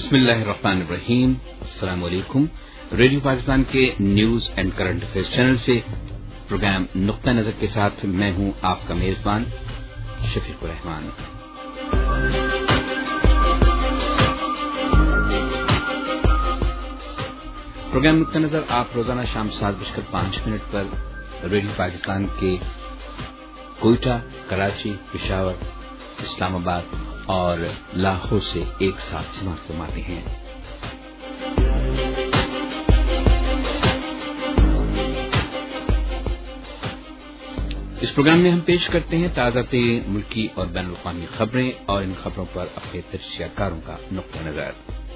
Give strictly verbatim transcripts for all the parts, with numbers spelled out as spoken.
बिस्मिल्लाहिर रहमानिर रहीम। अस्सलाम वालेकुम। रेडियो पाकिस्तान के news and current affairs channel से प्रोग्राम नुक्ता नजर के साथ मैं हूं आपका मेजबान शफीकुर रहमान। प्रोग्राम नुक्ता नजर आप रोजाना शाम सात बजकर पांच मिनट पर रेडियो पाकिस्तान के कोयटा, कराची, पेशावर, इस्लामाबाद और लाहौर से एक साथ समाप्त फरमाते हैं। इस प्रोग्राम में हम पेश करते हैं ताजा तरीन मुल्की और बैन अल-अक़वामी खबरें और इन खबरों पर अपने तजज़ियाकारों का नुक्ता नजर।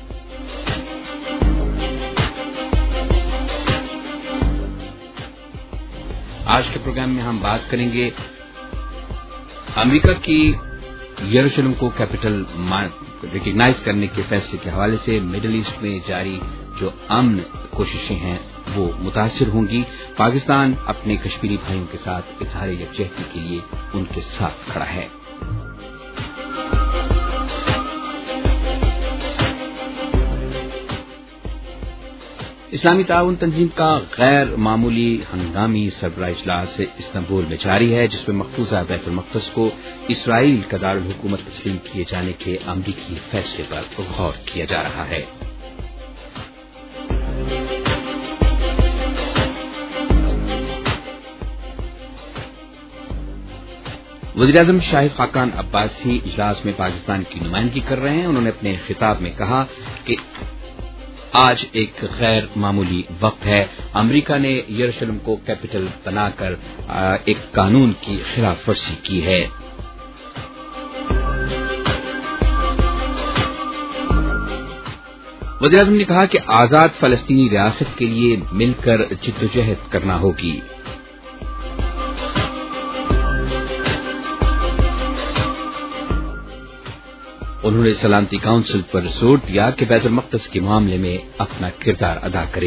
आज के प्रोग्राम में हम बात करेंगे अमेरिका की यरूशलेम को कैपिटल रिकॉग्नाइज करने के फैसले के हवाले से मिडिल ईस्ट में जारी जो अमन कोशिशें हैं वो मुतासिर होंगी। पाकिस्तान अपने कश्मीरी भाइयों के साथ इजहार यकजहती के लिए उनके साथ खड़ा है। इस्लामी ताउन तंजीम का गैर मामूली हंगामी सरबराह इजलास इस्तांबुल में जारी है, जिसमें मकबूजा बैतुल मक़दस को इसराइल का दारुल हुकूमत तस्लीम किए जाने के अमरीकी फैसले पर गौर किया जा रहा है। वज़ीर-ए-आज़म शाहिद खाकान अब्बासी इजलास में पाकिस्तान की नुमाइंदगी कर रहे हैं। उन्होंने अपने खिताब में कहा कि आज एक गैर मामूली वक्त है। अमेरिका ने यरूशलेम को कैपिटल बनाकर एक कानून की खिलाफ वर्जी की है। वज़ीर-ए-आज़म ने कहा कि आजाद फलस्तीनी रियासत के लिए मिलकर जिद्दोजहद करना होगी। उन्होंने सलामती काउंसिल पर जोर दिया कि बैतुल मक़दस के मामले में अपना किरदार अदा करे।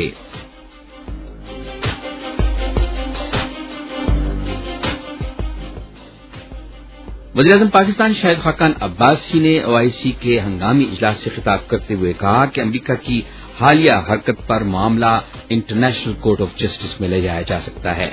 वज़ीर-ए-आज़म पाकिस्तान शाहिद खाकान अब्बासी ने ओआईसी के हंगामी इजलास से खिताब करते हुए कहा कि अमेरिका की हालिया हरकत पर मामला इंटरनेशनल कोर्ट ऑफ जस्टिस में ले जाया जा सकता है।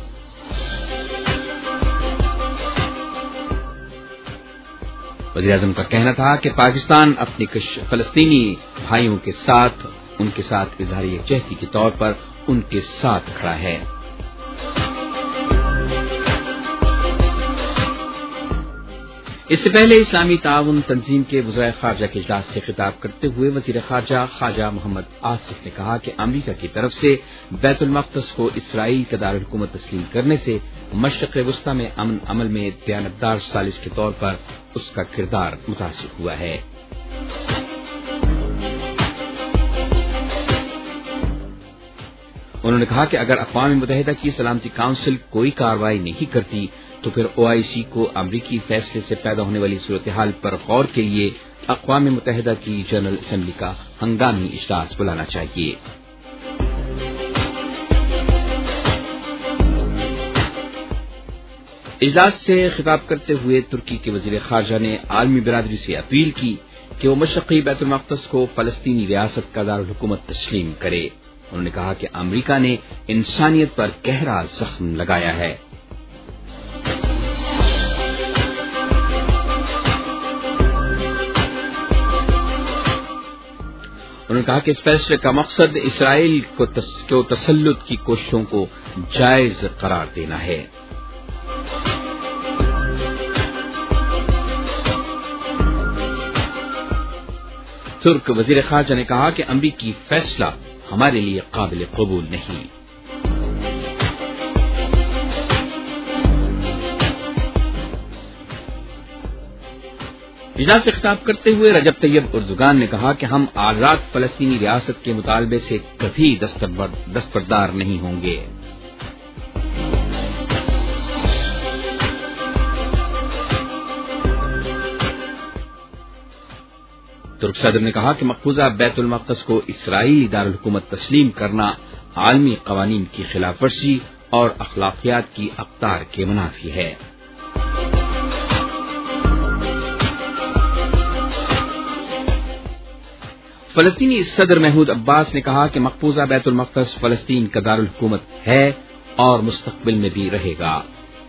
वज़ीर-ए-आज़म का कहना था कि पाकिस्तान अपने फलस्तीनी भाइयों के साथ उनके साथ इजहार यकजहती के तौर पर उनके साथ खड़ा है। इससे पहले इस्लामी ताउन तंजीम के वज़ीर ख़ारजा के इजलास से खिताब करते हुए वज़ीर ख़ारजा ख्वाजा मोहम्मद आसिफ ने कहा कि अमेरिका की तरफ से बैतुल मक़दस को इसराइल का दारुल हुकूमत तस्लीम करने से मशरिक़ वस्ता में अमन अमल में दयानतदार सालिस के तौर पर उसका किरदार मुतासिर हुआ है। उन्होंने कहा कि अगर अक़वाम मुत्तहिदा की सलामती काउंसिल कोई कार्रवाई नहीं करती तो फिर ओआईसी को अमरीकी फैसले से पैदा होने वाली सूरत-ए-हाल पर गौर के लिए अक़वाम मुत्तहिदा की जनरल असेंबली का हंगामी इजलास बुलाना चाहिए। इजलास से खिताब करते हुए तुर्की के वज़ीर ख़ारजा ने आलमी बिरादरी से अपील की कि वो मशरिक़ी बैतुल मक़दस को फलस्तीनी रियासत का दारुल हुकूमत तस्लीम करे। उन्होंने कहा कि अमेरिका ने इंसानियत पर गहरा जख्म लगाया है। उन्होंने कहा कि इस फैसले का मकसद इसराइल को, तस, को तसल्लुत की कोशिशों को जायज करार देना है। तुर्क वज़ीर ख़ारजा ने कहा कि अमरीकी फैसला हमारे लिए काबिल कबूल नहीं। इजलास से खिताब करते हुए रजब तैयब उर्दुगान ने कहा कि हम आजाद फलस्तीनी रियासत के मुतालबे से कभी दस्तबरदार नहीं होंगे। तुर्क सदर ने कहा कि मकबूजा बैतुल मक़दस को इसराइली दारुल हुकूमत तस्लीम करना आलमी क़वानीन की खिलाफ वर्जी और अखलाकियात की अक़दार के मुनाफी है। فلسطینی صدر محمود عباس نے کہا کہ مقبوضہ بیت المقدس فلسطین کا دارالحکومت ہے اور مستقبل میں بھی رہے گا۔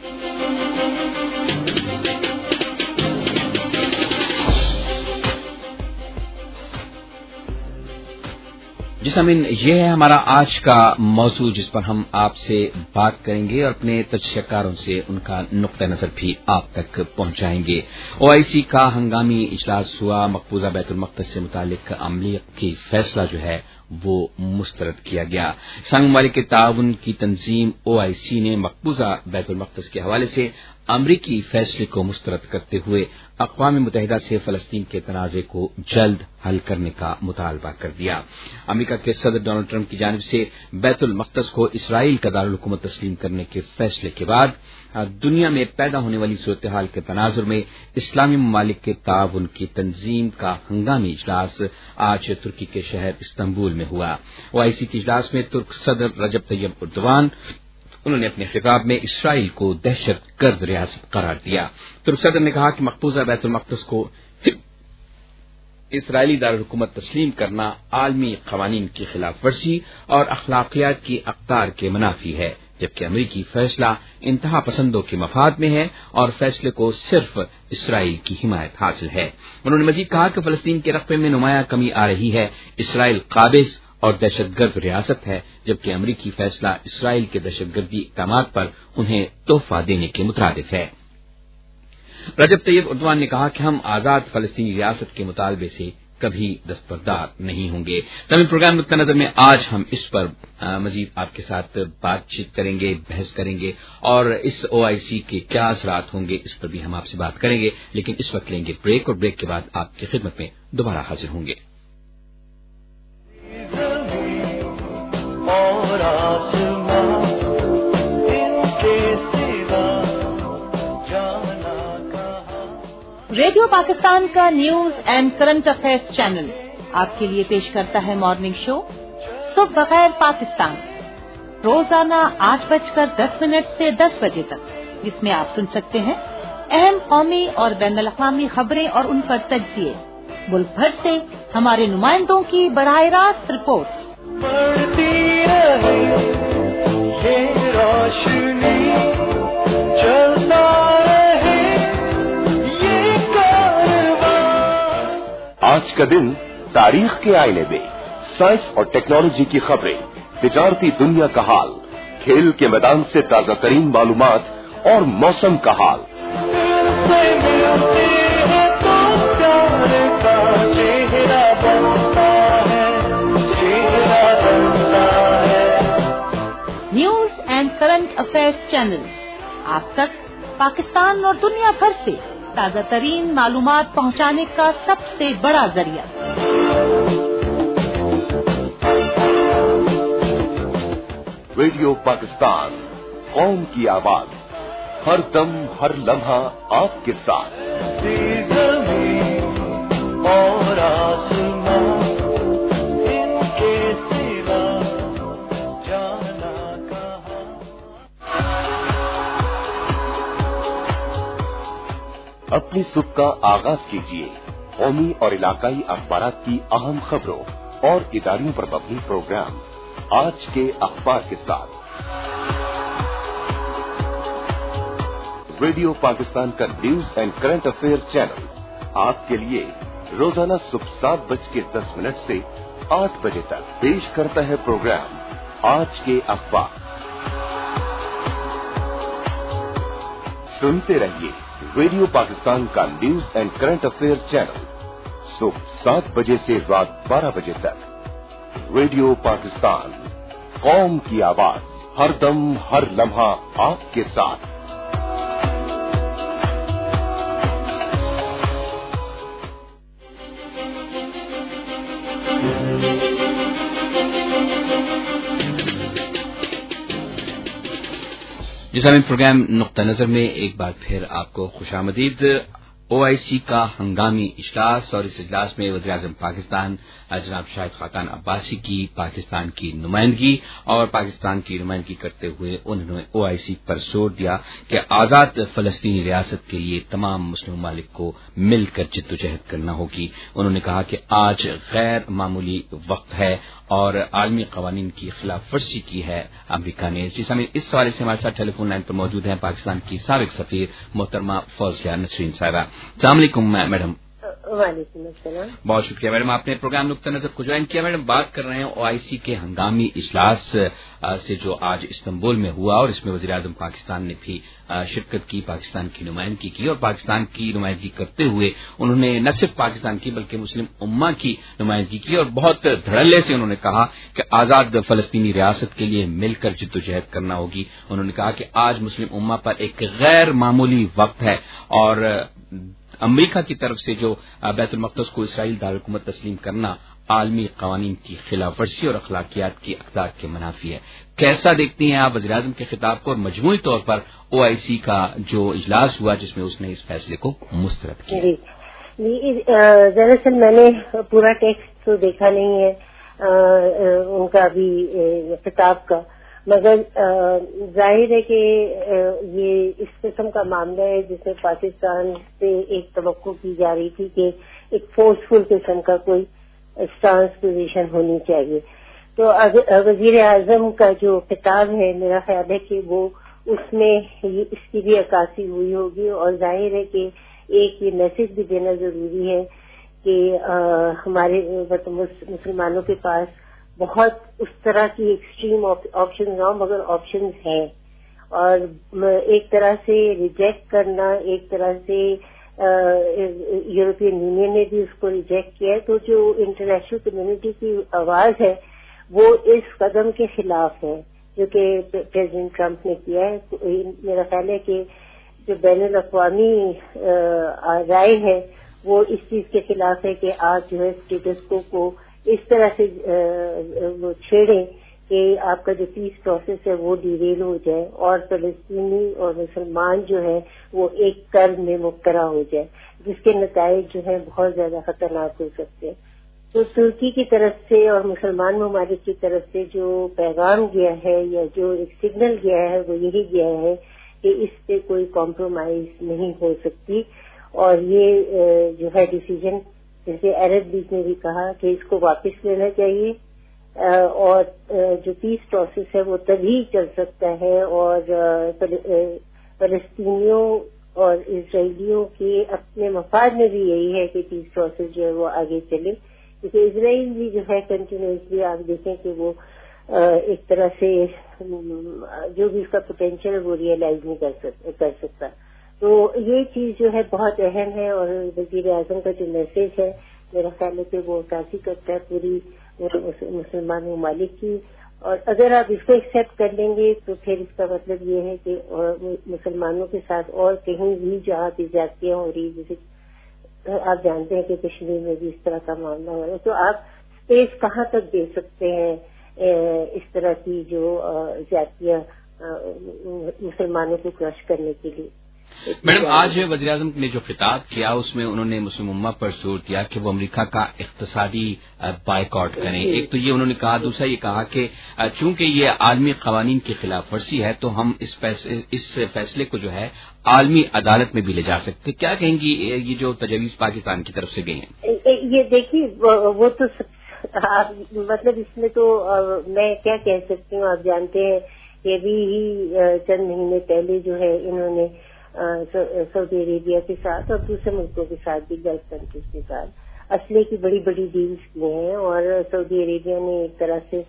جی سامعین، یہ ہے ہمارا آج کا موضوع جس پر ہم آپ سے بات کریں گے اور اپنے تجزیہ کاروں سے ان کا نقطہ نظر بھی آپ تک پہنچائیں گے۔ او آئی سی کا ہنگامی اجلاس ہوا، مقبوضہ بیت المقدس سے متعلق عملی کی فیصلہ جو ہے وہ مسترد کیا گیا۔ اسلامی ممالک کے تعاون کی تنظیم او آئی سی نے مقبوضہ بیت المقدس کے حوالے سے امریکی فیصلے کو مسترد کرتے ہوئے اقوام متحدہ سے فلسطین کے تنازع کو جلد حل کرنے کا مطالبہ کر دیا۔ امریکہ کے صدر ڈونلڈ ٹرمپ کی جانب سے بیت المقدس کو اسرائیل کا دارالحکومت تسلیم کرنے کے فیصلے کے بعد دنیا میں پیدا ہونے والی صورتحال کے تناظر میں اسلامی ممالک کے تعاون کی تنظیم کا ہنگامی اجلاس آج ترکی کے شہر استنبول میں ہوا۔ او آئی سی کے اجلاس میں ترک صدر رجب طیب اردوان انہوں نے اپنے خطاب میں اسرائیل کو دہشت گرد ریاست قرار دیا۔ ترک صدر نے کہا کہ مقبوضہ بیت المقدس کو اسرائیلی دارالحکومت تسلیم کرنا عالمی قوانین کی خلاف ورزی اور اخلاقیات کی اقدار کے منافی ہے، جبکہ امریکی فیصلہ انتہا پسندوں کے مفاد میں ہے اور فیصلے کو صرف اسرائیل کی حمایت حاصل ہے۔ انہوں نے مزید کہا کہ فلسطین کے رقبے میں نمایاں کمی آ رہی ہے، اسرائیل قابض اور دہشت گرد ریاست ہے، جبکہ امریکی فیصلہ اسرائیل کے دہشت گردی اقدامات پر انہیں تحفہ دینے کے مترادف ہے۔ رجب طیب اردوان نے کہا کہ ہم آزاد فلسطینی ریاست کے مطالبے سے کبھی دستبردار نہیں ہوں گے۔ تمام پروگرام نقطہ نظر میں آج ہم اس پر مزید آپ کے ساتھ بات چیت کریں گے، بحث کریں گے اور اس او آئی سی کے کیا اثرات ہوں گے اس پر بھی ہم آپ سے بات کریں گے، لیکن اس وقت لیں گے بریک اور بریک کے بعد آپ کی خدمت میں دوبارہ حاضر ہوں گے۔ ریڈیو پاکستان کا news and current affairs channel آپ کے لیے پیش کرتا ہے مارننگ شو صبح بخیر پاکستان، روزانہ آٹھ بج کر دس منٹ سے دس بجے تک، جس میں آپ سن سکتے ہیں اہم قومی اور بین الاقوامی خبریں اور ان پر تجزیے، ملک بھر سے ہمارے نمائندوں کی براہ راست رپورٹس۔ آج کا دن تاریخ کے آئینے میں سائنس اور ٹیکنالوجی کی خبریں، تجارتی دنیا کا حال، کھیل کے میدان سے تازہ ترین معلومات اور موسم کا حال۔ News and current affairs channel آپ تک پاکستان اور دنیا بھر سے تازہ ترین معلومات پہنچانے کا سب سے بڑا ذریعہ۔ ریڈیو پاکستان، قوم کی آواز، ہر دم ہر لمحہ آپ کے ساتھ۔ اور آسمان ان کے سوا جانا کہاں۔ اپنی صبح کا آغاز کیجیے قومی اور علاقائی اخبارات کی اہم خبروں اور اداریوں پر مبنی پروگرام آج کے اخبار کے ساتھ۔ ریڈیو پاکستان کا news and current affairs channel آپ کے لیے روزانہ صبح سات بج کے دس منٹ سے آٹھ بجے تک پیش کرتا ہے پروگرام آج کے اخبار۔ سنتے رہیے ریڈیو پاکستان کا news and current affairs channel صبح سات بجے سے رات بارہ بجے تک۔ ریڈیو پاکستان، قوم کی آواز، ہر دم ہر لمحہ آپ کے ساتھ۔ جس میں پروگرام نقطہ نظر میں ایک بار پھر آپ کو خوش آمدید۔ او آئی سی کا ہنگامی اجلاس، اور اس اجلاس میں وزیراعظم پاکستان جناب شاہد خاقان عباسی کی پاکستان کی نمائندگی اور پاکستان کی نمائندگی کرتے ہوئے انہوں نے او آئی سی پر زور دیا کہ آزاد فلسطینی ریاست کے لیے تمام مسلم ممالک کو مل کر جدوجہد کرنا ہوگی۔ انہوں نے کہا کہ آج غیر معمولی وقت ہے اور عالمی قوانین کی خلاف ورزی کی ہے امریکہ نے۔ جس میں اس حوالے سے ہمارے ساتھ ٹیلی فون لائن پر موجود ہیں پاکستان کی سابق سفیر محترمہ فوزیہ نسرین صاحبہ۔ السلام علیکم میڈم۔ وعلیکم السلام۔ بہت شکریہ میڈم، آپ نے پروگرام نقطہ نظر کو جوائن کیا۔ میڈم بات کر رہے ہیں او آئی سی کے ہنگامی اجلاس سے جو آج استنبول میں ہوا، اور اس میں وزیراعظم پاکستان نے بھی شرکت کی، پاکستان کی نمائندگی کی، اور پاکستان کی نمائندگی کرتے ہوئے انہوں نے نہ صرف پاکستان کی بلکہ مسلم امہ کی نمائندگی کی، اور بہت دھڑلے سے انہوں نے کہا کہ آزاد فلسطینی ریاست کے لیے مل کر جدوجہد کرنا ہوگی۔ انہوں نے کہا کہ آج مسلم امہ پر ایک غیر معمولی وقت ہے، اور امریکہ کی طرف سے جو بیت المقدس کو اسرائیل دارالحکومت تسلیم کرنا عالمی قوانین کی خلاف ورزی اور اخلاقیات کی اقدار کے منافی ہے۔ کیسا دیکھتی ہیں آپ وزیراعظم کے خطاب کو، اور مجموعی طور پر او آئی سی کا جو اجلاس ہوا جس میں اس نے اس فیصلے کو مسترد کیا؟ جی جی دراصل میں نے پورا ٹیکسٹ تو دیکھا نہیں ہے ان کا بھی خطاب کا، مگر ظاہر ہے کہ یہ اس قسم کا معاملہ ہے جس میں پاکستان سے ایک توقع کی جا رہی تھی کہ ایک فورسفل قسم کا کوئی اسٹانس پوزیشن ہونی چاہیے۔ تو وزیر اعظم کا جو خطاب ہے میرا خیال ہے کہ وہ اس میں اس کی بھی عکاسی ہوئی ہوگی، اور ظاہر ہے کہ ایک یہ میسج بھی دینا ضروری ہے کہ ہمارے مسلمانوں کے پاس بہت اس طرح کی ایکسٹریم آپشنز نہ ہوں، مگر آپشنز ہیں، اور ایک طرح سے ریجیکٹ کرنا، ایک طرح سے یورپین یونین نے بھی اس کو ریجیکٹ کیا ہے، تو جو انٹرنیشنل کمیونٹی کی آواز ہے وہ اس قدم کے خلاف ہے جو کہ پریزیڈنٹ ٹرمپ نے کیا ہے۔ میرا خیال ہے کہ جو بین الاقوامی رائے ہے وہ اس چیز کے خلاف ہے کہ آج جو ہے اسٹیٹس کو کو اس طرح سے وہ چھیڑیں کہ آپ کا جو پیس پروسیس ہے وہ ڈیریل ہو جائے، اور فلسطینی اور مسلمان جو ہے وہ ایک کرب میں مبتلا ہو جائے، جس کے نتائج جو ہے بہت زیادہ خطرناک ہو سکتے ہیں۔ تو ترکی کی طرف سے اور مسلمان ممالک کی طرف سے جو پیغام گیا ہے یا جو ایک سگنل گیا ہے وہ یہی گیا ہے کہ اس پہ کوئی کمپرومائز نہیں ہو سکتی، اور یہ جو ہے ڈیسیجن جیسے عرب لیگ نے بھی کہا کہ اس کو واپس لینا چاہیے، اور جو پیس پروسیس ہے وہ تبھی چل سکتا ہے، اور فلسطینیوں اور اسرائیلیوں کے اپنے مفاد میں بھی یہی ہے کہ پیس پروسیس جو ہے وہ آگے چلے، کیونکہ اسرائیل بھی جو ہے کنٹینیوسلی آپ دیکھیں کہ وہ ایک طرح سے جو بھی اس کا پوٹینشیل ہے وہ ریئلائز نہیں کر سکتا۔ تو یہ چیز جو ہے بہت اہم ہے، اور وزیر اعظم کا جو میسج ہے میرا خیال ہے کہ وہ عکاسی کرتا ہے پوری مسلمان ممالک کی، اور اگر آپ اس کو ایکسیپٹ کر لیں گے تو پھر اس کا مطلب یہ ہے کہ مسلمانوں کے ساتھ اور کہیں بھی جہاں بھی زیادتیاں ہو رہی، جیسے آپ جانتے ہیں کہ کشمیر میں بھی اس طرح کا معاملہ ہو رہا ہے، تو آپ اسپیس کہاں تک دے سکتے ہیں اس طرح کی جو زیادتیاں مسلمانوں کو کرش کرنے کے لیے۔ میڈم آج وزیراعظم نے جو خطاب کیا اس میں انہوں نے مسلم امہ پر زور دیا کہ وہ امریکہ کا اقتصادی بائیکاٹ کریں۔ ایک تو یہ انہوں نے کہا، دوسرا یہ کہا کہ چونکہ یہ عالمی قوانین کی خلاف ورزی ہے تو ہم اس اس فیصلے کو جو ہے عالمی عدالت میں بھی لے جا سکتے۔ کیا کہیں گی یہ جو تجاویز پاکستان کی طرف سے گئی ہیں؟ یہ دیکھیے وہ تو مطلب اس میں تو میں کیا کہہ سکتی ہوں، آپ جانتے ہیں کہ ابھی ہی چند مہینے پہلے جو ہے انہوں نے سعودی عربیہ کے ساتھ اور دوسرے ملکوں کے ساتھ بھی گلف کنٹریز کے ساتھ اسلحے کی بڑی بڑی ڈیلز کی ہیں، اور سعودی عربیہ نے ایک طرح سے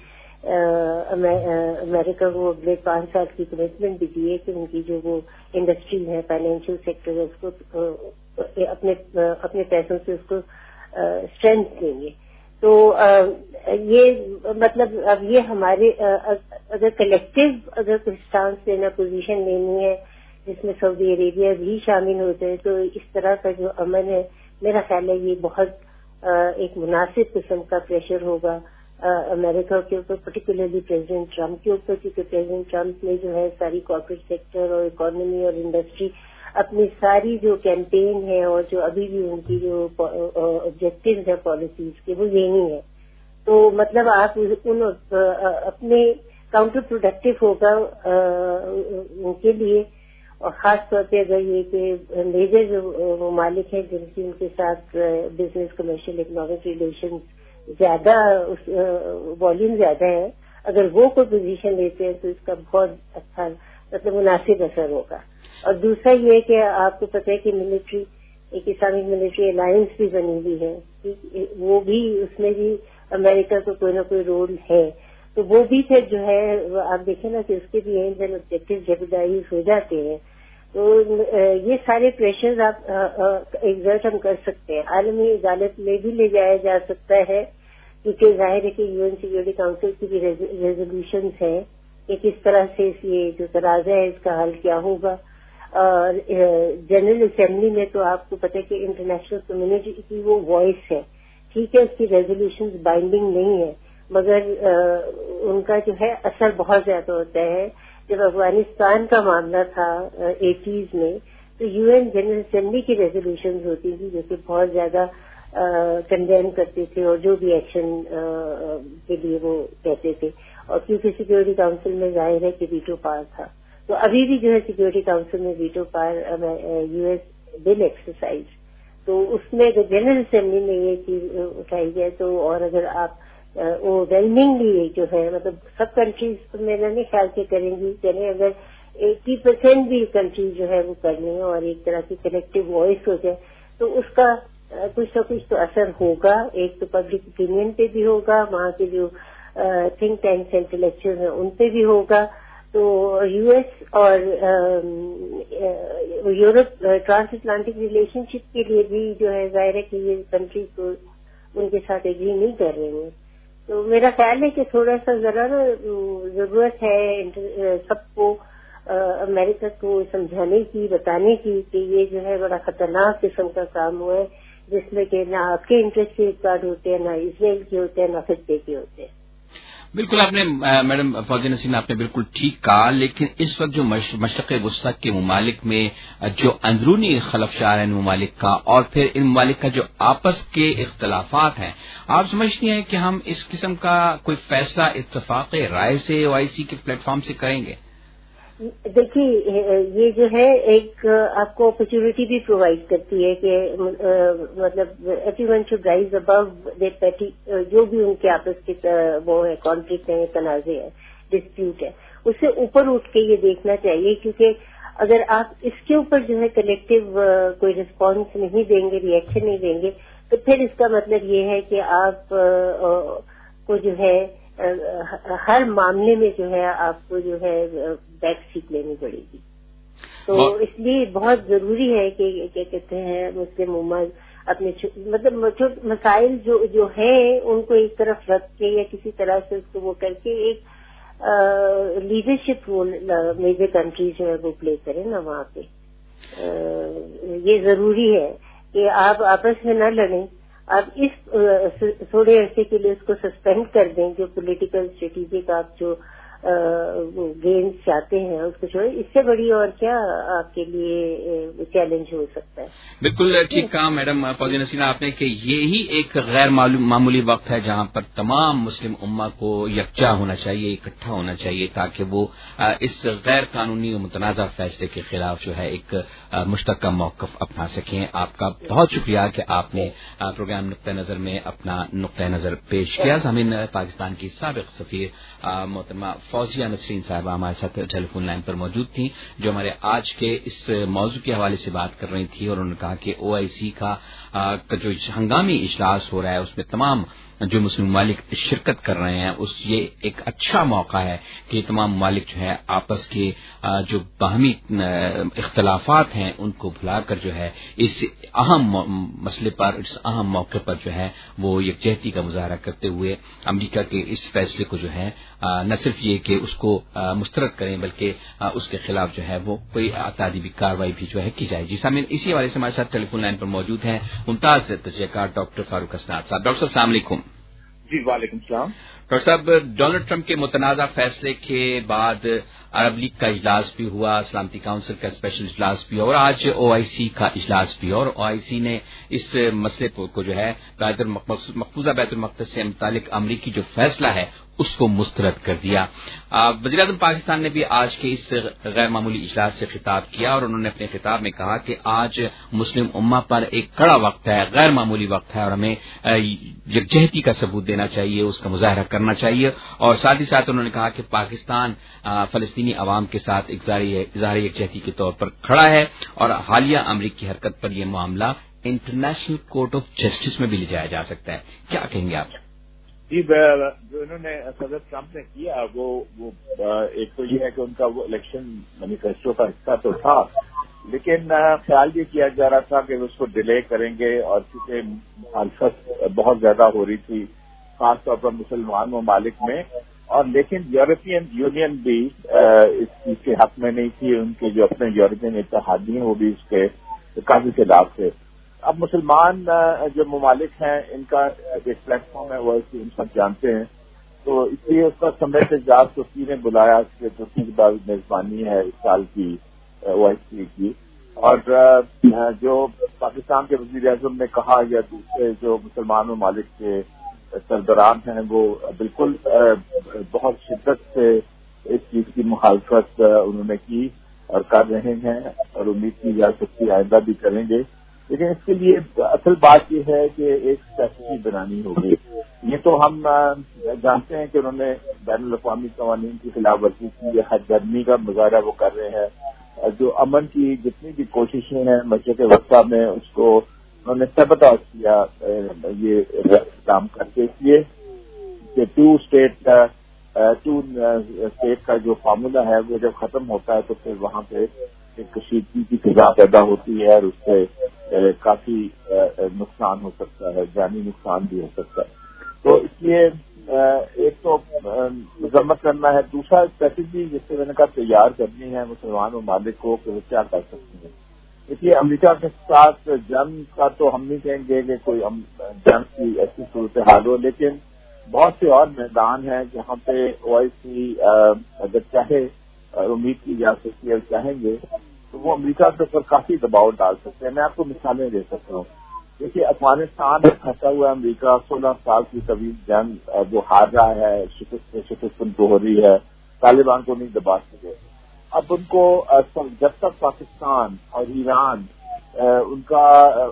امریکہ کو اگلے پانچ سال کی کمٹمنٹ بھی دی ہے کہ ان کی جو وہ انڈسٹریز ہیں، فائنینشیل سیکٹر ہے، اس کو اپنے اپنے پیسوں سے اس کو اسٹرینتھ دیں گے۔ تو یہ مطلب اب یہ ہمارے اگر کلیکٹیو اگر کوئی اسٹانس لینا، پوزیشن لینی ہے جس میں سعودی عربیہ بھی شامل ہوتے ہیں، تو اس طرح کا جو عمل ہے میرا خیال ہے یہ بہت ایک مناسب قسم کا پریشر ہوگا امریکہ کے اوپر، پرٹیکولرلی پریزیڈنٹ ٹرمپ کے اوپر، کیونکہ پریزیڈنٹ ٹرمپ نے جو ہے ساری کارپوریٹ سیکٹر اور اکانومی اور انڈسٹری اپنی ساری جو کیمپین ہے اور جو ابھی بھی ان کی جو آبجیکٹیوز ہیں پالیسیز کے وہ یہی ہے. تو مطلب آپ ان اپنے کاؤنٹر پروڈکٹیو ہوگا ان کے لیے، اور خاص طور پہ اگر یہ کہ میجر جو ممالک ہیں جن کی ان کے ساتھ بزنس کمرشل اکنامک ریلیشن زیادہ والیوم زیادہ ہے، اگر وہ کوئی پوزیشن لیتے ہیں تو اس کا بہت اچھا مطلب مناسب اثر ہوگا. اور دوسرا یہ کہ آپ کو پتہ ہے کہ ملٹری ایک اسلامک ملٹری الائنس بھی بنی ہوئی ہے، وہ بھی اس میں بھی امریکہ کا کوئی نہ کوئی رول ہے. تو وہ بھی پھر جو ہے آپ دیکھیں نا کہ اس کے بھی ایمز اینڈ آبجیکٹیو جیپیڈائز ہو جاتے ہیں. تو یہ سارے پریشرز آپ ایگزرٹ ہم کر سکتے ہیں. عالمی عدالت میں بھی لے جایا جا سکتا ہے، کیونکہ ظاہر ہے کہ یو این سیکورٹی کاؤنسل کی بھی ریزولوشنز ہیں کہ کس طرح سے یہ جو تنازع ہے اس کا حل کیا ہوگا. اور جنرل اسمبلی میں تو آپ کو پتہ ہے کہ انٹرنیشنل کمیونٹی کی وہ وائس ہے، ٹھیک ہے اس کی ریزولوشنز بائنڈنگ نہیں ہے، مگر ان کا جو ہے اثر بہت زیادہ ہوتا ہے. جب افغانستان کا معاملہ تھا ایٹیز میں تو یو این جنرل اسمبلی کی ریزولوشنز ہوتی تھی جو کہ بہت زیادہ کنڈیم کرتے تھے اور جو بھی ایکشن کے لیے وہ کہتے تھے. اور کیونکہ سیکورٹی کاؤنسل میں ظاہر ہے کہ ویٹو پاور تھا، تو ابھی بھی جو ہے سیکورٹی کاؤنسل میں ویٹو پاور یو ایس بل ایکسرسائز. تو اس میں اگر جنرل اسمبلی میں یہ چیز اٹھائی جائے تو، اور اگر آپ اوورولمنگلی جو ہے مطلب سب کنٹریز میرا نہیں خیال سے کریں گی، یعنی اگر ایٹی پرسینٹ بھی کنٹریز جو ہے وہ کر لیں اور ایک طرح کی کلیکٹیو وائس ہو جائے تو اس کا کچھ نہ کچھ تو اثر ہوگا. ایک تو پبلک اوپینین پہ بھی ہوگا، وہاں کے جو تھنک ٹینکس انٹلیکچوئل ہیں ان پہ بھی ہوگا. تو یو ایس اور Europe transatlantic relationship کے لیے بھی جو ہے ظاہر ہے کہ یہ کنٹریز کو ان کے ساتھ ایگری نہیں کر رہے ہیں. تو میرا خیال ہے کہ تھوڑا سا ذرا نا ضرورت ہے سب کو امریکہ کو سمجھانے کی، بتانے کی کہ یہ جو ہے بڑا خطرناک قسم کا کام ہوا ہے جس میں کہ نہ آپ کے انٹرسٹ کے ریکارڈ ہوتے ہیں، نہ اسرائیل کے ہوتے ہیں، نہ خطے کے ہوتے ہیں. بالکل آپ نے میڈم فوزیہ نسرین آپ نے بالکل ٹھیک کہا، لیکن اس وقت جو مشرق وسطی کے ممالک میں جو اندرونی خلفشار ہے ان ممالک کا، اور پھر ان ممالک کا جو آپس کے اختلافات ہیں، آپ سمجھتی ہیں کہ ہم اس قسم کا کوئی فیصلہ اتفاق رائے سے او آئی سی کے پلیٹ فارم سے کریں گے؟ دیکھیے یہ جو ہے ایک آپ کو اپرچونٹی بھی پرووائڈ کرتی ہے کہ مطلب everyone should rise above that petty, جو بھی ان کے آپس کے وہ ہے کانفلکٹ ہے، تنازع ہے، ڈسپیوٹ ہے، اس سے اوپر اٹھ کے یہ دیکھنا چاہیے. کیونکہ اگر آپ اس کے اوپر جو ہے کلیکٹیو کوئی رسپانس نہیں دیں گے، ری ایکشن نہیں دیں گے، تو پھر اس کا مطلب یہ ہے کہ آپ کو جو ہے ہر معاملے میں جو ہے آپ کو جو ہے بیک سیٹ لینی پڑے گی. تو اس لیے بہت ضروری ہے کہ کیا کہتے ہیں مسلم امت اپنے مطلب مسائل جو جو ہیں ان کو ایک طرف رکھ کے یا کسی طرح سے اس کو وہ کر کے ایک لیڈرشپ رول میجر کنٹریز جو ہے وہ پلے کریں نا وہاں پہ. یہ ضروری ہے کہ آپ آپس میں نہ لڑیں، آپ اس تھوڑے عرصے کے لیے اس کو سسپینڈ کر دیں، جو پولیٹیکل اسٹریٹجک آپ جو گینز چاہتے ہیں اس کو چھوڑیں. اس سے بڑی اور کیا آپ کے لیے چیلنج ہو سکتا ہے. بالکل ٹھیک کہا میڈم فوزیہ نسرین آپ نے کہ یہی ایک غیر معمولی وقت ہے جہاں پر تمام مسلم امہ کو یکجا ہونا چاہیے، اکٹھا ہونا چاہیے، تاکہ وہ اس غیر قانونی و متنازع فیصلے کے خلاف جو ہے ایک مشترکہ موقف اپنا سکیں. آپ کا بہت شکریہ کہ آپ نے پروگرام نقطہ نظر میں اپنا نقطہ نظر پیش کیا. زمین پاکستان کی سابق سفیر محترمہ فوزیہ نسرین صاحبہ ہمارے ساتھ ٹیلی فون لائن پر موجود تھیں، جو ہمارے آج کے اس موضوع کے حوالے سے بات کر رہی تھی، اور انہوں نے کہا کہ او آئی سی کا جو ہنگامی اجلاس ہو رہا ہے اس میں تمام جو مسلم ممالک شرکت کر رہے ہیں، اس یہ ایک اچھا موقع ہے کہ تمام ممالک جو ہے آپس کے جو باہمی اختلافات ہیں ان کو بھلا کر جو ہے اس اہم مسئلے پر، اس اہم موقع پر جو ہے وہ یکجہتی کا مظاہرہ کرتے ہوئے امریکہ کے اس فیصلے کو جو ہے نہ صرف یہ کہ اس کو مسترد کریں بلکہ اس کے خلاف جو ہے وہ کوئی تعدیبی کارروائی بھی جو ہے کی جائے. جی سامعین، اسی حوالے سے ہمارے ساتھ ٹیلی فون لائن پر موجود ہیں ممتاز تجزیہ کار ڈاکٹر فاروق اسناد صاحب. ڈاکٹر صاحب السلام علیکم. جی وعلیکم السلام. ڈاکٹر صاحب، ڈونلڈ ٹرمپ کے متنازع فیصلے کے بعد عرب لیگ کا اجلاس بھی ہوا، سلامتی کونسل کا اسپیشل اجلاس بھی، اور آج او آئی سی کا اجلاس بھی، اور او آئی سی نے اس مسئلے کو جو ہے مقبوضہ بیت المقدس سے متعلق امریکی جو فیصلہ ہے اس کو مسترد کر دیا۔ وزیر اعظم پاکستان نے بھی آج کے اس غیر معمولی اجلاس سے خطاب کیا، اور انہوں نے اپنے خطاب میں کہا کہ آج مسلم امہ پر ایک کڑا وقت ہے، غیر معمولی وقت ہے، اور ہمیں یکجہتی کا ثبوت دینا چاہیے، اس کا مظاہرہ کرنا چاہیے، اور ساتھ ہی ساتھ انہوں نے کہا کہ پاکستان فلسطینی عوام کے ساتھ اظہار یکجہتی کے طور پر کھڑا ہے، اور حالیہ امریکی حرکت پر یہ معاملہ انٹرنیشنل کورٹ آف جسٹس میں بھی لے جایا جا سکتا ہے۔ کیا کہیں گے آپ؟ جی، جو انہوں نے صدر ٹرمپ نے کیا وہ وہ ایک تو یہ ہے کہ ان کا وہ الیکشن مینیفیسٹو کا حصہ تو تھا، لیکن خیال یہ کیا جا رہا تھا کہ اس کو ڈیلے کریں گے، اور چونکہ مخالفت بہت زیادہ ہو رہی تھی خاص طور پر مسلمان ممالک میں، اور لیکن یورپین یونین بھی اس چیز کے حق میں نہیں تھی، ان کے جو اپنے یورپین اتحادی ہیں وہ بھی اس کے کافی خلاف تھے۔ اب مسلمان جو ممالک ہیں ان کا ایک پلیٹ فارم ہے، وہ ہم سب جانتے ہیں، تو اس لیے اس کا سمیت اجلاس ترکی نے بلایا کہ ترکی کی بعد میزبانی ہے اس سال کی او آئی سی کی، اور جو پاکستان کے وزیر اعظم نے کہا یا دوسرے جو مسلمان ممالک کے سربراہ ہیں وہ بالکل بہت شدت سے اس چیز کی مخالفت انہوں نے کی اور کر رہے ہیں، اور امید کی جا سکتی آئندہ بھی کریں گے، لیکن اس کے لیے اصل بات یہ ہے کہ ایک اسٹریٹجی بنانی ہوگی۔ یہ تو ہم جانتے ہیں کہ انہوں نے بین الاقوامی قوانین کی خلاف ورزی کی، حد گرمی کا مظاہرہ وہ کر رہے ہیں، جو امن کی جتنی بھی کوششیں ہیں مشرق وسطیٰ میں اس کو انہوں نے سبوتاژ کیا یہ کام کر کے، اس لیے کہ ٹو اسٹیٹ ٹو اسٹیٹ کا جو فارمولا ہے وہ جب ختم ہوتا ہے تو پھر وہاں پہ ایک کشیدگی کی فضا پیدا ہوتی ہے، اور اس سے کافی نقصان ہو سکتا ہے، جانی نقصان بھی ہو سکتا ہے۔ تو اس لیے ایک تو مذمت کرنا ہے، دوسرا اسٹریٹجی جس سے میں نے کہا تیار کرنی ہے مسلمان ممالک کو کہ وہ کیا کر سکتے ہیں۔ دیکھیے امریکہ کے ساتھ جنگ کا تو ہم نہیں کہیں گے کہ کوئی جنگ کی ایسی صورتحال ہو، لیکن بہت سے اور میدان ہیں جہاں پہ او آئی سی اگر چاہے امید کی جا سکتی ہے، چاہیں گے تو وہ امریکہ کے اوپر کافی دباؤ ڈال سکتے ہیں۔ میں آپ کو مثالیں دے سکتا ہوں۔ دیکھیے افغانستان میں پھنسا ہوا امریکہ سولہ سال کی طویل جنگ وہ ہار رہا ہے، شکست شکست ان کو ہو رہی ہے، طالبان کو نہیں دبا سکے۔ اب ان کو جب تک پاکستان اور ایران ان کا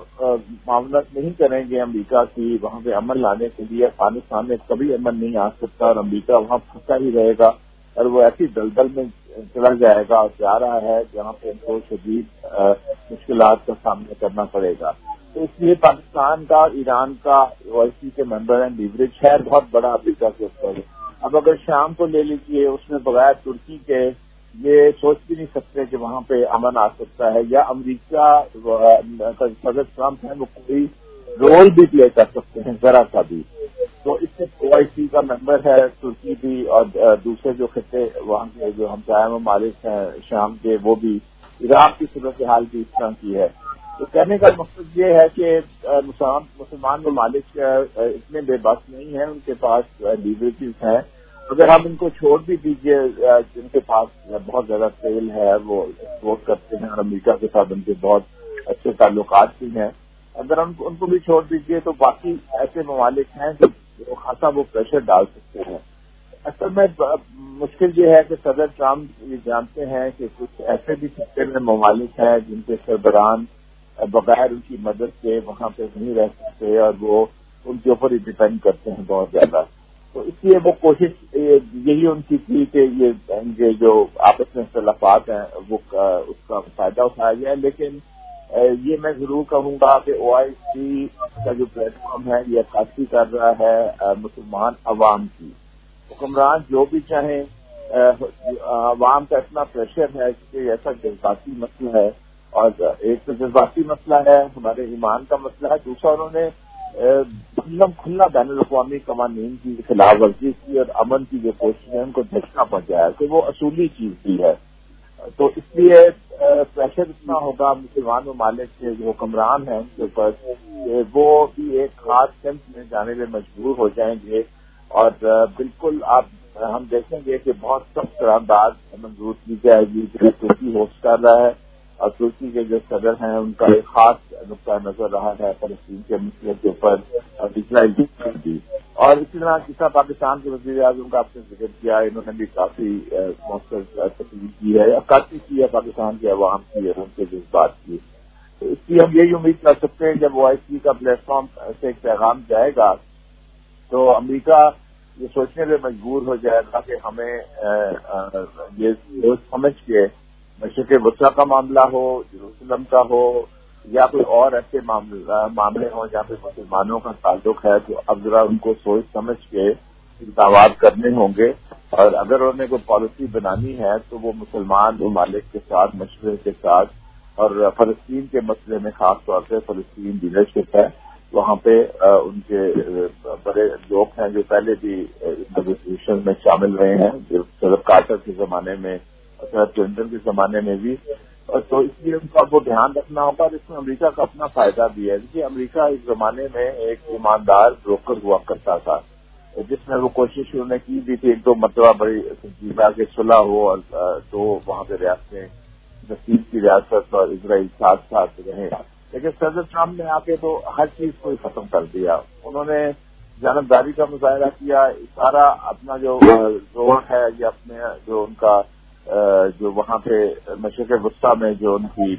معاملات نہیں کریں گے امریکہ کی وہاں پہ امن لانے کے لیے، افغانستان میں کبھی امن نہیں آ سکتا، اور امریکہ وہاں پھنسا ہی رہے گا، اور وہ ایسی دلدل میں چلا جائے گا اور جا رہا ہے جہاں پہ ان کو شدید مشکلات کا سامنا کرنا پڑے گا۔ تو اس لیے پاکستان کا ایران کا او آئی سی کے ممبر ہیں، لیوریج ہے بہت بڑا امریکہ کے اوپر۔ اب اگر شام کو لے لیجیے، اس میں بغیر ترکی کے یہ سوچ بھی نہیں سکتے کہ وہاں پہ امن آ سکتا ہے، یا امریکہ صدر ٹرمپ ہیں وہ کوئی رول بھی پلے کر سکتے ہیں ذرا سا بھی۔ تو اس سے او آئی سی کا ممبر ہے ترکی بھی، اور دوسرے جو خطے وہاں کے جو ہمسایہ ممالک ہیں شام کے وہ بھی، عراق کی صورتحال بھی اس طرح کی ہے۔ تو کہنے کا مقصد یہ ہے کہ مسلمان ممالک اتنے بے بس نہیں ہیں، ان کے پاس لیوریجز ہیں، اگر ہم ان کو چھوڑ بھی دیجیے جن کے پاس بہت زیادہ تیل ہے وہ ایکسپورٹ کرتے ہیں اور امریکہ کے ساتھ ان کے بہت اچھے تعلقات بھی ہیں، اگر ہم ان کو بھی چھوڑ دیجیے تو باقی ایسے ممالک ہیں جو خاصا وہ پریشر ڈال سکتے ہیں۔ اصل میں مشکل یہ ہے کہ صدر ٹرمپ یہ جانتے ہیں کہ کچھ ایسے بھی خطے میں ممالک ہیں جن کے سربراہ بغیر ان کی مدد کے وہاں پہ نہیں رہ سکتے، اور وہ ان کے اوپر ہی ڈپینڈ کرتے ہیں بہت زیادہ۔ تو اس لیے وہ کوشش یہی ان کی تھی کہ یہ جو آپس میں اختلافات ہیں وہ اس کا فائدہ اٹھایا جائے، لیکن یہ میں ضرور کہوں گا کہ او آئی سی کا جو پلیٹ فارم ہے یہ عکاسی کر رہا ہے مسلمان عوام کی۔ حکمران جو بھی چاہیں، عوام کا اتنا پریشر ہے کہ ایسا جذباتی مسئلہ ہے، اور ایک تو جذباتی مسئلہ ہے، ہمارے ایمان کا مسئلہ ہے، دوسرا انہوں نے کھلم کھلا بین الاقوامی قوانین کی خلاف ورزی کی اور امن کی جو کوشش ہے ان کو دھچکا پہنچایا کہ وہ اصولی چیز بھی ہے۔ تو اس لیے پریشر اتنا ہوگا مسلمان ممالک کے جو حکمران ہیں ان کے اوپر کہ وہ بھی ایک خاص سمت میں جانے میں مجبور ہو جائیں گے، اور بالکل آپ ہم دیکھیں گے کہ بہت سخت قرارداد منظور کی جائے گی جو ترکی ہوسٹ کر رہا ہے، اور ترکی کے جو صدر ہیں ان کا ایک خاص نقطہ نظر رہا ہے فلسطین کے مسئلے کے اوپر اور اسرائیل کی بھی، اور اسی طرح جس طرح پاکستان کے وزیر اعظم کا آپ نے ذکر کیا، انہوں نے بھی کافی مؤثر تقریر کی ہے، عکاسی کی ہے پاکستان کے عوام کی اور ان کے جذبات کی. اس کی ہم یہی امید کر سکتے ہیں جب او آئی سی کا پلیٹ فارم سے ایک پیغام جائے گا تو امریکہ یہ سوچنے پہ مجبور ہو جائے گا کہ ہمیں یہ سوچ سمجھ کے مشرق وسطیٰ کا معاملہ ہو، یروشلم کا ہو، یا کوئی اور ایسے معاملے ہوں جہاں پہ مسلمانوں کا تعلق ہے، تو اب ذرا ان کو سوچ سمجھ کے اقدامات کرنے ہوں گے، اور اگر انہوں نے کوئی پالیسی بنانی ہے تو وہ مسلمان ممالک کے ساتھ مشورے کے ساتھ، اور فلسطین کے مسئلے میں خاص طور سے فلسطین لیڈرشپ ہے، وہاں پہ ان کے بڑے لوگ ہیں جو پہلے بھی نیگوشیشن میں شامل رہے ہیں، جو صدر کارٹر کے زمانے میں، صدر کلنٹن کے زمانے میں بھی، اور تو اس لیے ان کا وہ دھیان رکھنا ہوگا. اور اس میں امریکہ کا اپنا فائدہ بھی ہے، کیونکہ امریکہ اس زمانے میں ایک ایماندار بروکر ہوا کرتا تھا، جس میں وہ کوشش انہوں نے کی بھی تھی ایک دو مرتبہ بڑی سنجیدہ کہ صلح ہو اور دو وہاں پہ ریاستیں، نصیب کی ریاست اور اسرائیل ساتھ ساتھ رہے. لیکن صدر ٹرمپ نے آ کے تو ہر چیز کو ہی ختم کر دیا. انہوں نے جانبداری کا مظاہرہ کیا، سارا اپنا جو زور ہے یا اپنے جو ان کا جو وہاں پہ مشرق وسطیٰ میں جو ان کی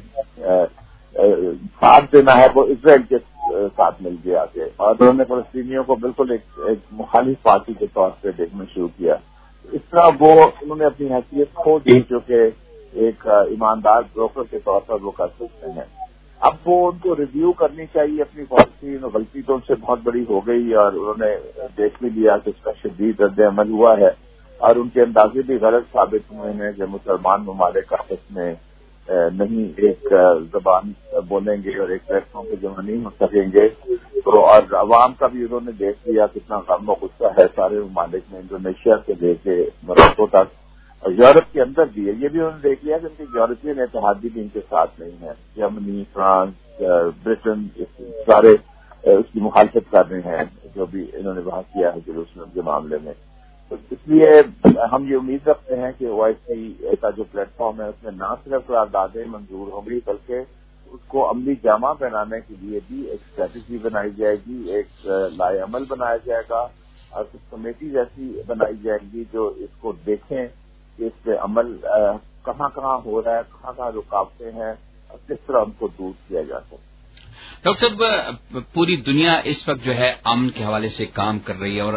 ساتھ دینا ہے وہ اسرائیل کے ساتھ مل گیا کہ، اور انہوں نے فلسطینیوں کو بالکل ایک, ایک مخالف پارٹی کے طور پہ دیکھنا شروع کیا. اس طرح وہ انہوں نے اپنی حیثیت کھو دی جو کہ ایک ایماندار بروکر کے طور پر وہ کر سکتے ہیں. اب وہ ان کو ریویو کرنی چاہیے اپنی پالیسی. غلطی تو ان سے بہت بڑی ہو گئی اور انہوں نے دیکھ بھی لیا کہ اس کا شدید رد عمل ہوا ہے، اور ان کے اندازے بھی غلط ثابت ہوئے ہیں کہ مسلمان ممالک آپس میں نہیں ایک زبان بولیں گے اور ایک پلیٹ فارم پہ جمع نہیں ہو سکیں گے. تو اور عوام کا بھی انہوں نے دیکھ لیا کتنا غم و غصہ ہے سارے ممالک میں، انڈونیشیا سے لے کے موروکو تک، اور یورپ کے اندر بھی ہے. یہ بھی انہوں نے دیکھ لیا کہ ان کی یورپین اتحادی بھی ان کے ساتھ نہیں ہے. جرمنی، فرانس، برٹن سارے اس کی مخالفت کر رہے ہیں جو بھی انہوں نے وہاں کیا ہے یروشلم کے معاملے میں. تو اس لیے ہم یہ امید رکھتے ہیں کہ او آئی سی کا جو پلیٹ فارم ہے اس میں نہ صرف قراردادیں منظور ہوں گی بلکہ اس کو عملی جامہ پہنانے کے لیے بھی ایک اسٹریٹجی بنائی جائے گی، ایک لائے عمل بنایا جائے گا، اور کچھ کمیٹیز ایسی بنائی جائیں گی جو اس کو دیکھیں کہ اس پہ عمل کہاں کہاں ہو رہا ہے، کہاں کہاں رکاوٹیں ہیں اور کس طرح ان کو دور کیا جا سکتا ہے. ڈاکٹر صاحب، پوری دنیا اس وقت جو ہے امن کے حوالے سے کام کر رہی ہے، اور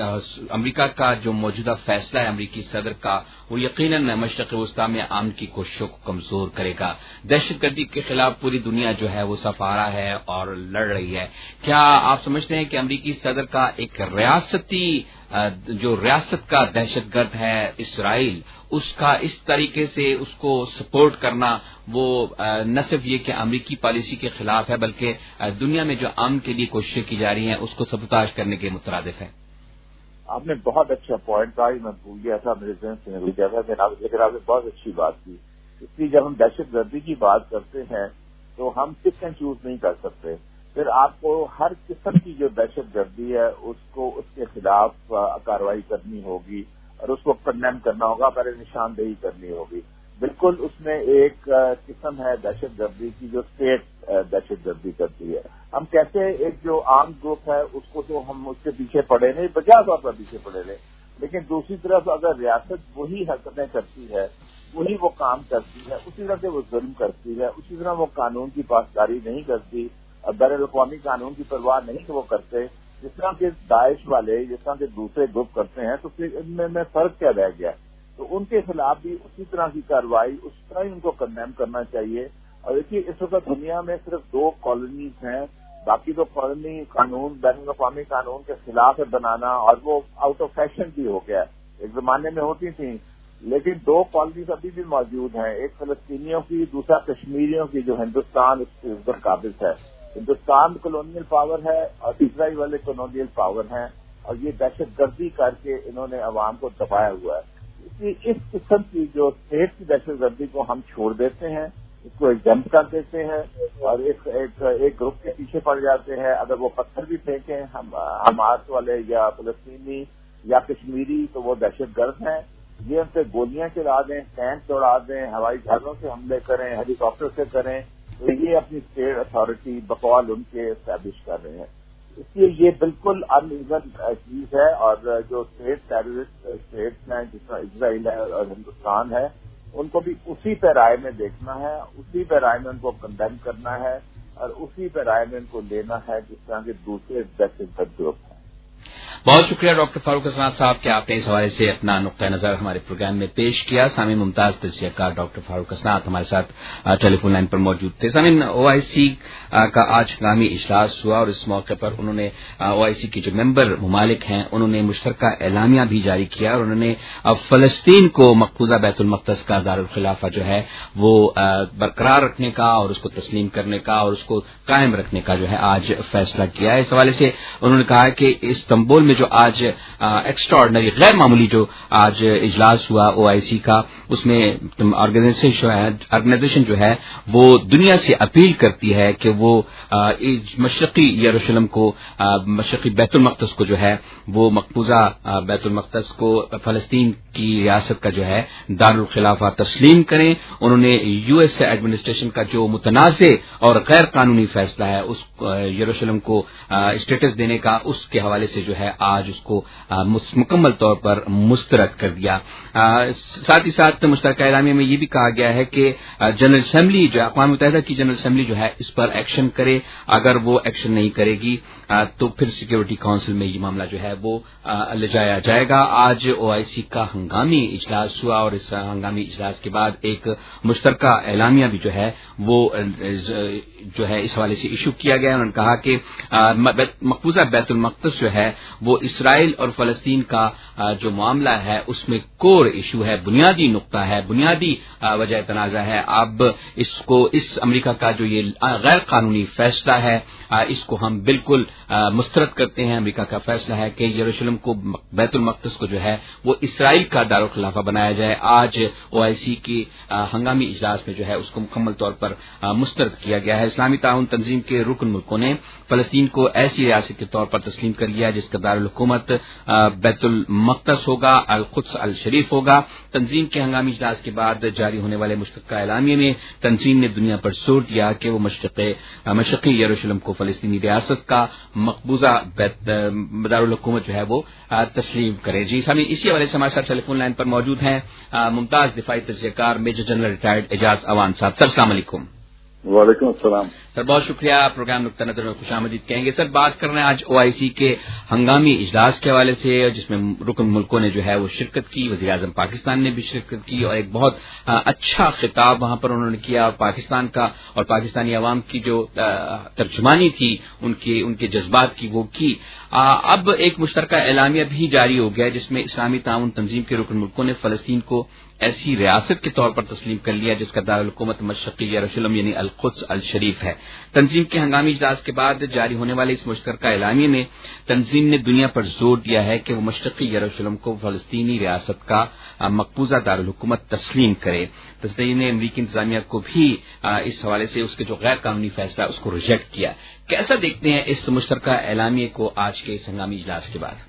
امریکہ کا جو موجودہ فیصلہ ہے امریکی صدر کا وہ یقیناً مشرق وسطیٰ میں امن کی کوششوں کو کمزور کرے گا. دہشت گردی کے خلاف پوری دنیا جو ہے وہ سفارا ہے اور لڑ رہی ہے. کیا آپ سمجھتے ہیں کہ امریکی صدر کا ایک ریاستی جو ریاست کا دہشت گرد ہے اسرائیل، اس کا اس طریقے سے اس کو سپورٹ کرنا وہ نہ صرف یہ کہ امریکی پالیسی کے خلاف ہے بلکہ دنیا میں جو امن کے لیے کوششیں کی جا رہی ہیں اس کو سبوتاژ کرنے کے مترادف ہے؟ آپ نے بہت اچھا پوائنٹ کہا، میں بھول گیا تھا، میرے ذہن سے نکل گیا تھا، لیکن آپ نے بہت اچھی بات کی. اس لیے جب ہم دہشت گردی کی بات کرتے ہیں تو ہم پک اینڈ چوز نہیں کر سکتے. پھر آپ کو ہر قسم کی جو دہشت گردی ہے اس کو اس کے خلاف کارروائی کرنی ہوگی اور اس کو کنڈیم کرنا ہوگا، پہلے نشاندہی کرنی ہوگی. بالکل اس میں ایک قسم ہے دہشت گردی کی جو اسٹیٹ دہشت گردی کرتی ہے. ہم کہتے ہیں ایک جو عام گروپ ہے اس کو تو ہم اس کے پیچھے پڑے نہیں، بجا طور پر پیچھے پڑے رہے، لیکن دوسری طرف اگر ریاست وہی حرکتیں کرتی ہے، وہی وہ کام کرتی ہے، اسی طرح سے وہ ظلم کرتی ہے، اسی طرح وہ قانون کی پاسداری نہیں کرتی اور بین الاقوامی قانون کی پرواہ نہیں وہ کرتے جس طرح کے داعش والے، جس طرح کے دوسرے گروپ کرتے ہیں، تو پھر ان میں میں فرق کیا رہ گیا؟ تو ان کے خلاف بھی اسی طرح کی کارروائی، اس طرح ہی ان کو کنڈیم کرنا چاہیے. اور دیکھیے اس وقت دنیا میں صرف دو کالونیز ہیں، باقی تو کالونی قانون بین الاقوامی قانون کے خلاف بنانا، اور وہ آؤٹ آف فیشن بھی ہو گیا. ایک زمانے میں ہوتی تھیں، لیکن دو کالونیز ابھی بھی موجود ہیں، ایک فلسطینیوں کی، دوسرا کشمیریوں کی، جو ہندوستان اس کے اوپر قابض ہے. ہندوستان کولونیل پاور ہے اور اسرائیل والے کولونیل پاور ہیں، اور یہ دہشت گردی کر کے انہوں نے عوام کو دبایا ہوا ہے. اس قسم کی جو اسٹیٹ کی دہشت گردی کو ہم چھوڑ دیتے ہیں، اس کو ایگزمپٹ کر دیتے ہیں اور ایک ایک ایک گروپ کے پیچھے پڑ جاتے ہیں. اگر وہ پتھر بھی پھینکیں ہم حماس والے یا فلسطینی یا کشمیری تو وہ دہشت گرد ہیں، یہ ان پہ گولیاں چلا دیں، ٹینک دوڑا دیں، ہوائی جہازوں سے حملے کریں، ہیلی کاپٹر سے کریں، تو یہ اپنی اسٹیٹ اتھارٹی بقول ان کے اسٹیبلش کر رہے ہیں. اس لیے یہ بالکل ان ایون چیز ہے. اور جو اسٹیٹ ٹیررسٹ اسٹیٹس ہیں جس طرح اسرائیل ہے اور ہندوستان ہے، ان کو بھی اسی پیرائے میں دیکھنا ہے، اسی پیرائے میں ان کو کنڈیم کرنا ہے، اور اسی پیرائے میں ان کو لینا ہے جس طرح کے دوسرے دہشت گرد گروپ ہیں. بہت شکریہ ڈاکٹر فاروق حسنات صاحب کہ آپ نے اس حوالے سے اپنا نقطۂ نظر ہمارے پروگرام میں پیش کیا. سامعین، ممتاز تجزیہ کار ڈاکٹر فاروق حسنات ہمارے ساتھ ٹیلی فون لائن پر موجود تھے. سامعین، او آئی سی کا آج ہنگامی اجلاس ہوا اور اس موقع پر انہوں نے او آئی سی کے جو ممبر ممالک ہیں انہوں نے مشترکہ اعلامیہ بھی جاری کیا اور انہوں نے فلسطین کو مقبوضہ بیت المقدس کا دارالخلافہ جو ہے وہ برقرار رکھنے کا اور اس کو تسلیم کرنے کا اور اس کو قائم رکھنے کا جو ہے آج فیصلہ کیا ہے. اس حوالے سے انہوں نے کہا کہ استنبول میں جو آج ایکسٹرا آرڈنری غیر معمولی جو آج اجلاس ہوا او آئی سی کا، اس میں آرگنائزیشن جو ہے وہ دنیا سے اپیل کرتی ہے کہ وہ مشرقی یروشلم کو، مشرقی بیت المقدس کو جو ہے وہ مقبوضہ بیت المقدس کو فلسطین کی ریاست کا جو ہے دارالخلافہ تسلیم کریں. انہوں نے یو ایس ایڈمنسٹریشن کا جو متنازع اور غیر قانونی فیصلہ ہے اس یروشلم کو اسٹیٹس دینے کا، اس کے حوالے سے جو ہے آج اس کو مکمل طور پر مسترد کر دیا. ساتھ ہی ساتھ مشترکہ اعلامیہ میں یہ بھی کہا گیا ہے کہ جنرل اسمبلی جو اقوام متحدہ کی جنرل اسمبلی جو ہے اس پر ایکشن کرے. اگر وہ ایکشن نہیں کرے گی تو پھر سیکورٹی کونسل میں یہ معاملہ جو ہے وہ لے جایا جائے گا. آج او آئی سی کا ہنگامی اجلاس ہوا اور اس ہنگامی اجلاس کے بعد ایک مشترکہ اعلامیہ بھی جو ہے وہ جو ہے اس حوالے سے ایشو کیا گیا. انہوں نے کہا کہ مقبوضہ بیت المقدس جو ہے وہ اسرائیل اور فلسطین کا جو معاملہ ہے اس میں کور ایشو ہے، بنیادی نقطہ ہے، بنیادی وجہ تنازع ہے. اب اس کو اس امریکہ کا جو یہ غیر قانونی فیصلہ ہے اس کو ہم بالکل مسترد کرتے ہیں. امریکہ کا فیصلہ ہے کہ یروشلم کو، بیت المقدس کو جو ہے وہ اسرائیل کا دارالخلافہ بنایا جائے. آج او آئی سی کی ہنگامی اجلاس میں جو ہے اس کو مکمل طور پر مسترد کیا گیا ہے. اسلامی تعاون تنظیم کے رکن ملکوں نے فلسطین کو ایسی ریاست کے طور پر تسلیم کر لیا جس کا دارالحکومت بیت المقدس ہوگا، القدس الشریف ہوگا. تنظیم کے ہنگامی اجلاس کے بعد جاری ہونے والے مشترکہ اعلامیے میں تنظیم نے دنیا پر زور دیا کہ وہ مشرقی یروشلم کو فلسطینی ریاست کا مقبوضہ دارالحکومت جو ہے وہ تسلیم کرے. جی سامعین، اسی حوالے سے ہمارے ساتھ ٹیلی فون لائن پر موجود ہیں ممتاز دفاعی تجزیہ کار major general retired Ijaz Awan صاحب. سر السلام علیکم. وعلیکم السلام سر، بہت شکریہ. پروگرام نقطہ نظر میں خوش آمدید کہیں گے. سر، بات کر رہے ہیں آج او آئی سی کے ہنگامی اجلاس کے حوالے سے جس میں رکن ملکوں نے جو ہے وہ شرکت کی. وزیر اعظم پاکستان نے بھی شرکت کی اور ایک بہت اچھا خطاب وہاں پر انہوں نے کیا. پاکستان کا اور پاکستانی عوام کی جو ترجمانی تھی ان کی ان کے جذبات کی وہ کی. اب ایک مشترکہ اعلامیہ بھی جاری ہو گیا جس میں اسلامی تعاون تنظیم کے رکن ملکوں نے فلسطین کو ایسی ریاست کے طور پر تسلیم کر لیا جس کا دارالحکومت مشرقی یروشلم یعنی القدس الشریف ہے. تنظیم کے ہنگامی اجلاس کے بعد جاری ہونے والے اس مشترکہ اعلامیے میں تنظیم نے دنیا پر زور دیا ہے کہ وہ مشرقی یروشلم کو فلسطینی ریاست کا مقبوضہ دارالحکومت تسلیم کرے. تنظیم نے امریکی انتظامیہ کو بھی اس حوالے سے اس کے جو غیر قانونی فیصلہ اس کو ریجیکٹ کیا. کیسا دیکھتے ہیں اس مشترکہ اعلامیے کو آج کے اس ہنگامی اجلاس کے بعد؟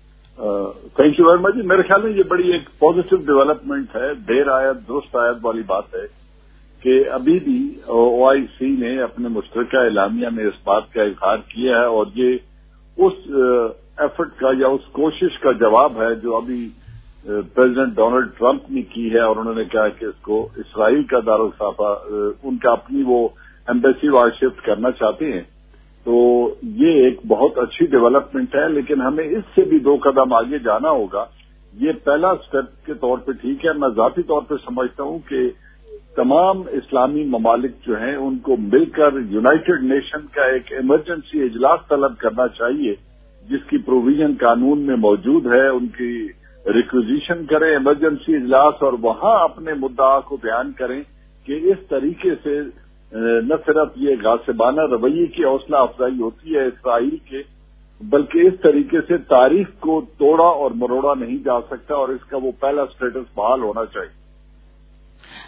Thank you very much. میرے خیال میں یہ بڑی ایک پازیٹو ڈیولپمنٹ ہے. دیر آیت درست آیت والی بات ہے کہ ابھی بھی او آئی سی نے اپنے مشترکہ اعلامیہ میں اس بات کا اظہار کیا ہے اور یہ اس ایفرٹ کا یا اس کوشش کا جواب ہے جو ابھی پریزیڈنٹ ڈونلڈ ٹرمپ نے کی ہے اور انہوں نے کہا کہ اس کو اسرائیل کا دارالخلافہ ان کا اپنی وہ ایمبیسی وہاں شفٹ کرنا چاہتے ہیں. تو یہ ایک بہت اچھی ڈیولپمنٹ ہے، لیکن ہمیں اس سے بھی دو قدم آگے جانا ہوگا. یہ پہلا اسٹیپ کے طور پہ ٹھیک ہے. میں ذاتی طور پہ سمجھتا ہوں کہ تمام اسلامی ممالک جو ہیں ان کو مل کر یونائٹڈ نیشن کا ایک ایمرجنسی اجلاس طلب کرنا چاہیے جس کی پروویژن قانون میں موجود ہے. ان کی ریکویزیشن کریں ایمرجنسی اجلاس اور وہاں اپنے مدعا کو بیان کریں کہ اس طریقے سے نہ صرف یہ غاصبانہ رویے کی حوصلہ افزائی ہوتی ہے اسرائیل کے، بلکہ اس طریقے سے تاریخ کو توڑا اور مروڑا نہیں جا سکتا اور اس کا وہ پہلا اسٹیٹس بحال ہونا چاہیے.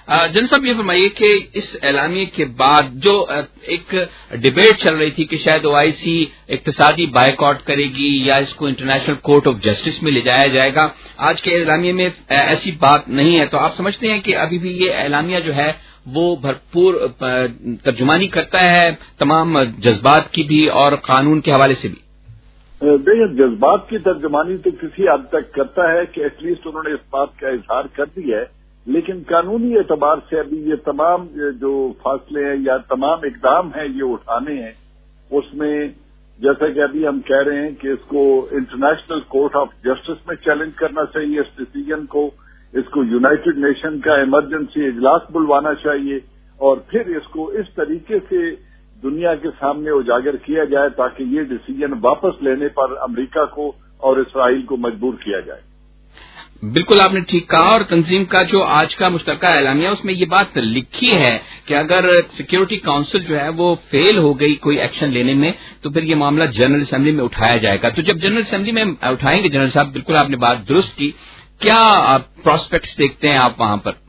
जनरल साहब ये फरमाइए कि इस एलामिये के बाद जो एक डिबेट चल रही थी कि शायद ओआईसी इक्तिसादी बायकॉट करेगी या इसको इंटरनेशनल कोर्ट ऑफ जस्टिस में ले जाया जाएगा, आज के एलामिये में ऐसी बात नहीं है, तो आप समझते हैं कि अभी भी ये एलामिया जो है वो भरपूर तर्जुमानी करता है तमाम जज्बात की भी और कानून के हवाले से भी? देखिए, जज्बात की तर्जुमानी तो किसी हद तक करता है कि एटलीस्ट उन्होंने इस बात का इजहार कर दिया है, लेकिन कानूनी एतबार से अभी ये तमाम जो फासले हैं या तमाम इकदाम हैं ये उठाने हैं, उसमें जैसा कि अभी हम कह रहे हैं कि इसको इंटरनेशनल कोर्ट ऑफ जस्टिस में चैलेंज करना चाहिए इस डिसीजन को, इसको यूनाइटेड नेशन का इमरजेंसी इजलास बुलवाना चाहिए और फिर इसको इस तरीके से दुनिया के सामने उजागर किया जाए ताकि ये डिसीजन वापस लेने पर अमेरिका को और इसराइल को मजबूर किया जाए। बिल्कुल आपने ठीक कहा, और तंजीम का जो आज का मुश्तरका एलामिया उसमें ये बात लिखी है कि अगर सिक्योरिटी काउंसिल जो है वो फेल हो गई कोई एक्शन लेने में तो फिर ये मामला जनरल असेंबली में उठाया जाएगा। तो जब जनरल असेंबली में उठाएंगे जनरल साहब, बिल्कुल आपने बात दुरुस्त की, क्या प्रोस्पेक्ट्स देखते हैं आप वहां पर?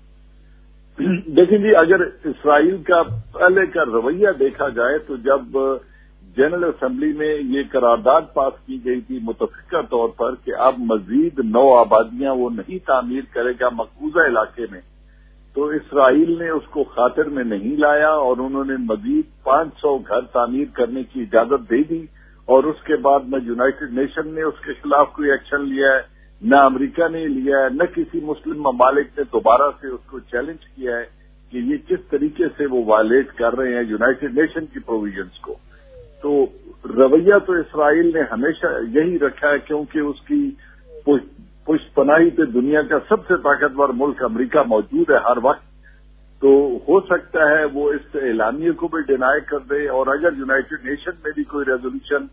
देखिए जी, अगर इसराइल का पहले का रवैया देखा जाए तो जब जनरल असेंबली में ये करारदाद पास की गई थी मुतफिका तौर पर कि अब मजीद नौ आबादियां वो नहीं तामीर करेगा मकबूजा इलाके में, तो इसराइल ने उसको खातिर में नहीं लाया और उन्होंने मजीद पांच सौ घर तामीर करने की इजाजत दे दी और उसके बाद न यूनाइटेड नेशन ने उसके खिलाफ कोई एक्शन लिया है, न अमेरिका ने लिया है, न किसी मुस्लिम ममालिक ने दोबारा से उसको चैलेंज किया है कि ये किस तरीके से वो वायलेट कर रहे हैं यूनाइटेड नेशन की प्रोविजंस को। तो रवैया तो इसराइल ने हमेशा यही रखा है क्योंकि उसकी पुष्टपनाही पे दुनिया का सबसे ताकतवर मुल्क अमेरिका मौजूद है हर वक्त, तो हो सकता है वो इस एलानिये को भी डिनाई कर दे और अगर यूनाइटेड नेशन में भी कोई रेजोल्यूशन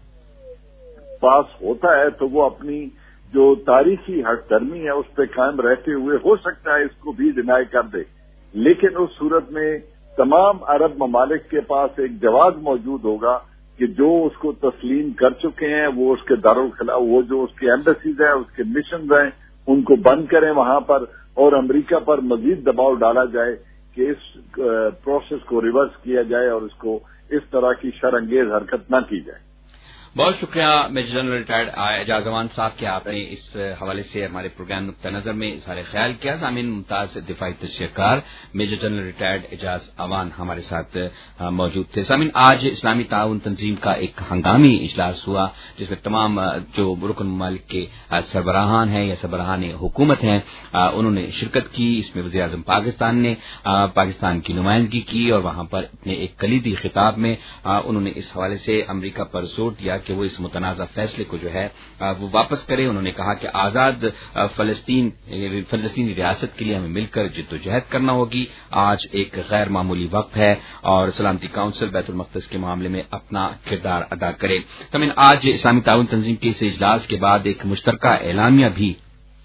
पास होता है तो वो अपनी जो तारीखी हटदर्मी है उस पर कायम रहते हुए हो सकता है इसको भी डिनाई कर दे, लेकिन उस सूरत में तमाम अरब ममालिक के पास एक जवाब मौजूद होगा कि जो उसको तस्लीम कर चुके हैं वो उसके दारुल खिला वो जो उसकी एम्बेसीज हैं उसके मिशन हैं उनको बंद करें वहां पर और अमेरिका पर मजीद दबाव डाला जाए कि इस प्रोसेस को रिवर्स किया जाए और इसको इस तरह की शरअंगेज हरकत न की जाए। बहुत शुक्रिया major general retired Ijaz Awan साहब के आपने इस हवाले से हमारे प्रोग्राम नुक्ता नजर में इज़हार ख्याल किया। सामीन मुमताज दिफाई तशरीहकार major general retired Ijaz Awan हमारे साथ मौजूद थे। सामीन, आज इस्लामी ताउन तंजीम का एक हंगामी इजलास हुआ जिसमें तमाम जो रुकन ममालिक के सरबराहान हैं या सरबराहान हुकूमत हैं उन्होंने शिरकत की। इसमें वज़ीर आज़म पाकिस्तान ने पाकिस्तान की नुमाइंदगी की और वहां पर अपने एक कलीदी खिताब में उन्होंने इस हवाले से अमरीका पर जोर दिया कि वो इस मुतनाज़ा फैसले को जो है वो वापस करे। उन्होंने कहा कि आजाद फलस्तीन फलस्तीनी रियासत के लिए हमें मिलकर जिद्दोजहद करना होगी। आज एक गैर मामूली वक्त है और सलामती काउंसिल बैतुल मक़दस के मामले में अपना किरदार अदा करे। तमीन, आज इस्लामी ताउन तंजीम के इस इजलास के बाद एक मुश्तरका एलामिया भी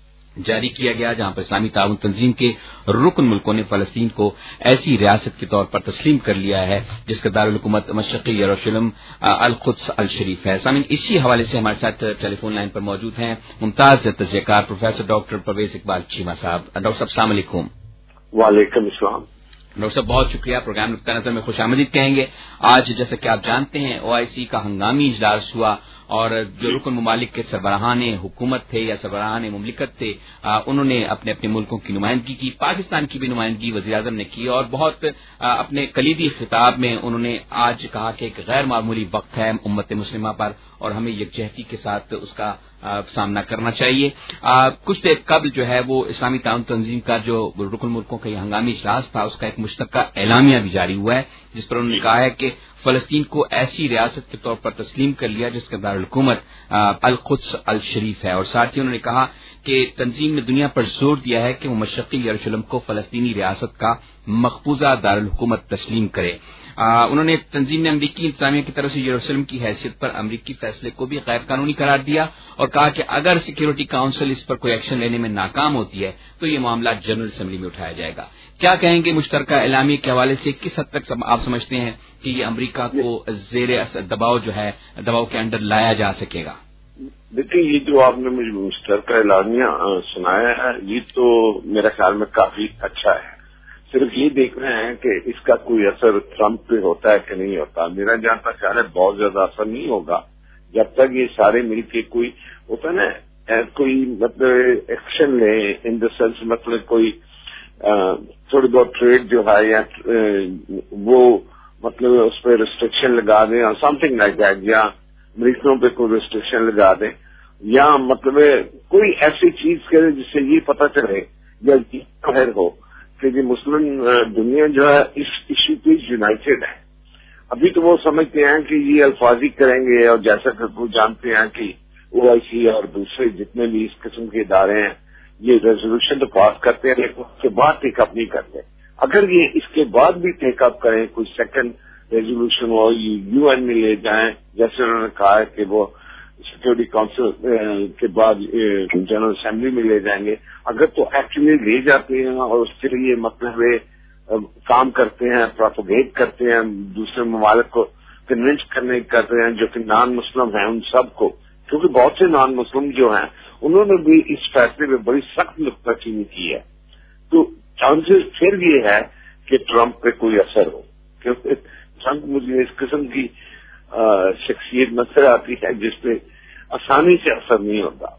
जारी किया गया जहां पर इस्लामी ताउन तंजीम के रुकन मुल्कों ने फलस्तीन को ऐसी रियासत के तौर पर तस्लीम कर लिया है जिसका दारुल हुकूमत मशरक़ी यरूशलेम अल कुद्स अल शरीफ है। सामीन, इसी हवाले से हमारे साथ टेलीफोन लाइन पर मौजूद हैं मुमताज तजज़ियाकार प्रोफेसर डॉक्टर परवेज इकबाल चीमा साहब। डॉक्टर साहब अस्सलाम वालेकुम। वालेकुम अस्सलाम। डॉक्टर साहब बहुत शुक्रिया, प्रोग्राम नुक्ता नज़र में खुशामदीद कहेंगे। आज जैसा कि आप जानते हैं ओआईसी का हंगामी इजलास हुआ और जो रुकन ममालिक के सरबराहान हुकूमत थे या सरबराहान मुमलिकत थे आ, उन्होंने अपने अपने मुल्कों की नुमाइंदगी की, पाकिस्तान की भी नुमाइंदगी वज़ीर आज़म ने की और बहुत आ, अपने कलीदी खिताब में उन्होंने आज कहा कि एक गैर मामूली वक्त है उम्मत मुस्लिमा पर और हमें यकजहती के साथ उसका आ, सामना करना चाहिए। आ, कुछ देर कबल जो है वो इस्लामी ताउन तंजीम का जो रुकन मुल्कों का ये हंगामी इजलास था उसका एक मुश्तरका एलामिया भी जारी हुआ है जिस पर उन्होंने कहा है कि फलस्तीन को ऐसी रियासत के तौर पर तस्लीम कर लिया जिसका दारुल हुकूमत अल कुद्स अल शरीफ है और साथ ही उन्होंने कहा कि तंजीम ने दुनिया पर जोर दिया है कि वो मशरक़ी यरूशलेम को फलस्तीनी रियासत का मकबूजा दारुल हुकूमत तस्लीम करे। आ, उन्होंने तंजीम ने अमरीकी इंतजामिया की तरफ से यरूशलेम की हैसियत पर अमरीकी फैसले को भी गैर कानूनी करार दिया और कहा कि अगर सिक्योरिटी काउंसिल इस पर कोई एक्शन लेने में नाकाम होती है तो ये मामला जनरल असेंबली में उठाया जाएगा। क्या कहेंगे मुश्तरका एलामिया के हवाले से, किस हद तक आप समझते हैं कि ये अमरीका को जेर दबाव जो है दबाव के अंडर लाया जा सकेगा? देखिए, ये जो आपने मुझे मुश्तरका एलामिया सुनाया है ये तो मेरे ख्याल में काफी अच्छा है صرف یہ دیکھنا ہے کہ اس کا کوئی اثر ٹرمپ پہ ہوتا ہے کہ نہیں ہوتا. میرا جہاں تک خیال ہے بہت زیادہ اثر نہیں ہوگا جب تک یہ سارے مل کے کوئی ہوتا نا کوئی مطلب ایکشن لیں ان دا سینس مطلب کوئی تھوڑی بہت ٹریڈ جو ہے یا وہ مطلب اس پہ ریسٹرکشن لگا دیں اور سم تھنگ لائک دیٹ, یا امریکنوں پہ کوئی ریسٹرکشن لگا دیں, یا مطلب کوئی ایسی چیز کرے جس سے یہ پتہ چلے یا یہ ظاہر ہو کہ یہ مسلم دنیا جو ہے اس ایشو پہ یونائٹیڈ ہے. ابھی تو وہ سمجھتے ہیں کہ یہ الفاظی کریں گے, اور جیسا کہ وہ جانتے ہیں کہ او آئی سی اور دوسرے جتنے بھی اس قسم کے ادارے ہیں یہ ریزولوشن تو پاس کرتے ہیں لیکن اس کے بعد ٹیک اپ نہیں کرتے. اگر یہ اس کے بعد بھی ٹیک اپ کریں, کوئی سیکنڈ ریزولوشن ہو, یو این میں لے جائیں جیسے انہوں نے کہا ہے کہ وہ سیکورٹی کونسل کے بعد جنرل اسمبلی میں لے جائیں گے, اگر تو ایکچولی لے جاتے ہیں اور اس کے لیے مطلب کام کرتے ہیں, پروپیگیٹ کرتے ہیں, دوسرے ممالک کو کنونس کرنے کرتے ہیں جو کہ نان مسلم ہیں ان سب کو, کیونکہ بہت سے نان مسلم جو ہیں انہوں نے بھی اس فیصلے میں بڑی سخت نکتہ چینی کی ہے, تو چانسز پھر یہ ہے کہ ٹرمپ پہ کوئی اثر ہو, کیونکہ ٹرمپ مجھے اس قسم کی شخصیت نظر آتی ہے جس پہ آسانی سے اثر نہیں ہوتا.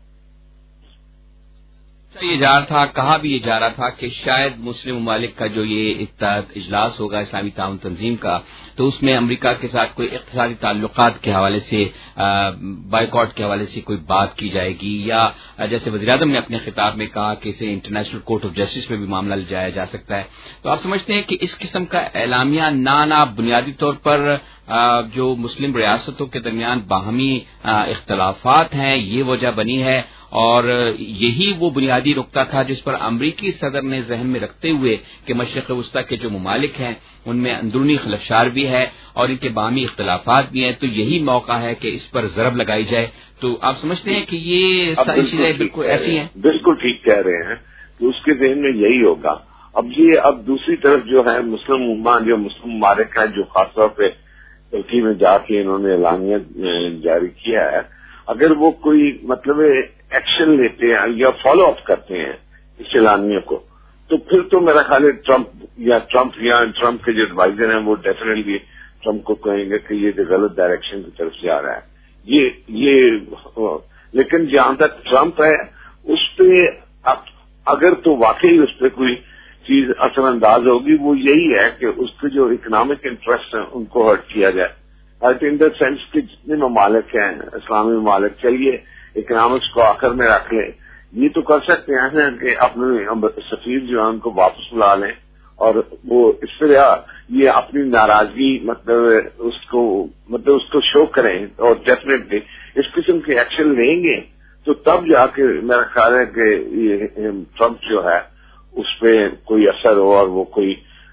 یہ جا رہا تھا کہا بھی یہ جا رہا تھا کہ شاید مسلم ممالک کا جو یہ اجلاس ہوگا اسلامی تعاون تنظیم کا, تو اس میں امریکہ کے ساتھ کوئی اقتصادی تعلقات کے حوالے سے بائیکاٹ کے حوالے سے کوئی بات کی جائے گی, یا جیسے وزیراعظم نے اپنے خطاب میں کہا کہ اسے انٹرنیشنل کورٹ آف جسٹس میں بھی معاملہ لے جایا جا سکتا ہے. تو آپ سمجھتے ہیں کہ اس قسم کا اعلامیہ نہ نہ بنیادی طور پر جو مسلم ریاستوں کے درمیان باہمی اختلافات ہیں یہ وجہ بنی ہے, اور یہی وہ بنیادی نقطہ تھا جس پر امریکی صدر نے ذہن میں رکھتے ہوئے کہ مشرق وسطی کے جو ممالک ہیں ان میں اندرونی خلفشار بھی ہے اور ان کے باہمی اختلافات بھی ہیں, تو یہی موقع ہے کہ اس پر ضرب لگائی جائے. تو آپ سمجھتے ہیں کہ یہ ساری چیزیں بالکل ایسی ہیں؟ بالکل ٹھیک کہہ رہے ہیں کہ اس کے ذہن میں یہی ہوگا. اب یہ اب دوسری طرف جو ہے مسلم امہ جو مسلم ممالک ہیں جو خاص طور پہ ترکی میں جا کے انہوں نے اعلامیہ جاری کیا ہے, اگر وہ کوئی مطلب ایکشن لیتے ہیں یا فالو اپ کرتے ہیں اس اعلامیہ کو, تو پھر تو میرا خیال ہے ٹرمپ یا ٹرمپ یا ٹرمپ کے جو ایڈوائزر ہیں وہ ڈیفینیٹلی ٹرمپ کو کہیں گے کہ یہ غلط ڈائریکشن کی طرف جا رہا ہے. یہ یہ لیکن جہاں تک ٹرمپ ہے اس پہ اگر تو واقعی اس پہ کوئی چیز اثر انداز ہوگی وہ یہی ہے کہ اس کے جو اکنامک انٹرسٹ ہیں ان کو ہرٹ کیا جائے. ہرٹ ان دا سینس کہ جتنے ممالک ہیں اسلامی ممالک, چلیے اکنامکس کو آخر میں رکھ لیں, یہ تو کر سکتے ہیں کہ اپنے سفیر جو ہیں ان کو واپس بلا لیں اور وہ اس طرح یہ اپنی ناراضگی مطلب اس کو مطلب اس کو شو کریں, اور ڈیفینیٹلی اس قسم کے ایکشن لیں گے تو تب جا کے میرا خیال ہے کہ یہ ٹرمپ جو ہے اس پہ کوئی اثر ہو اور وہ کوئی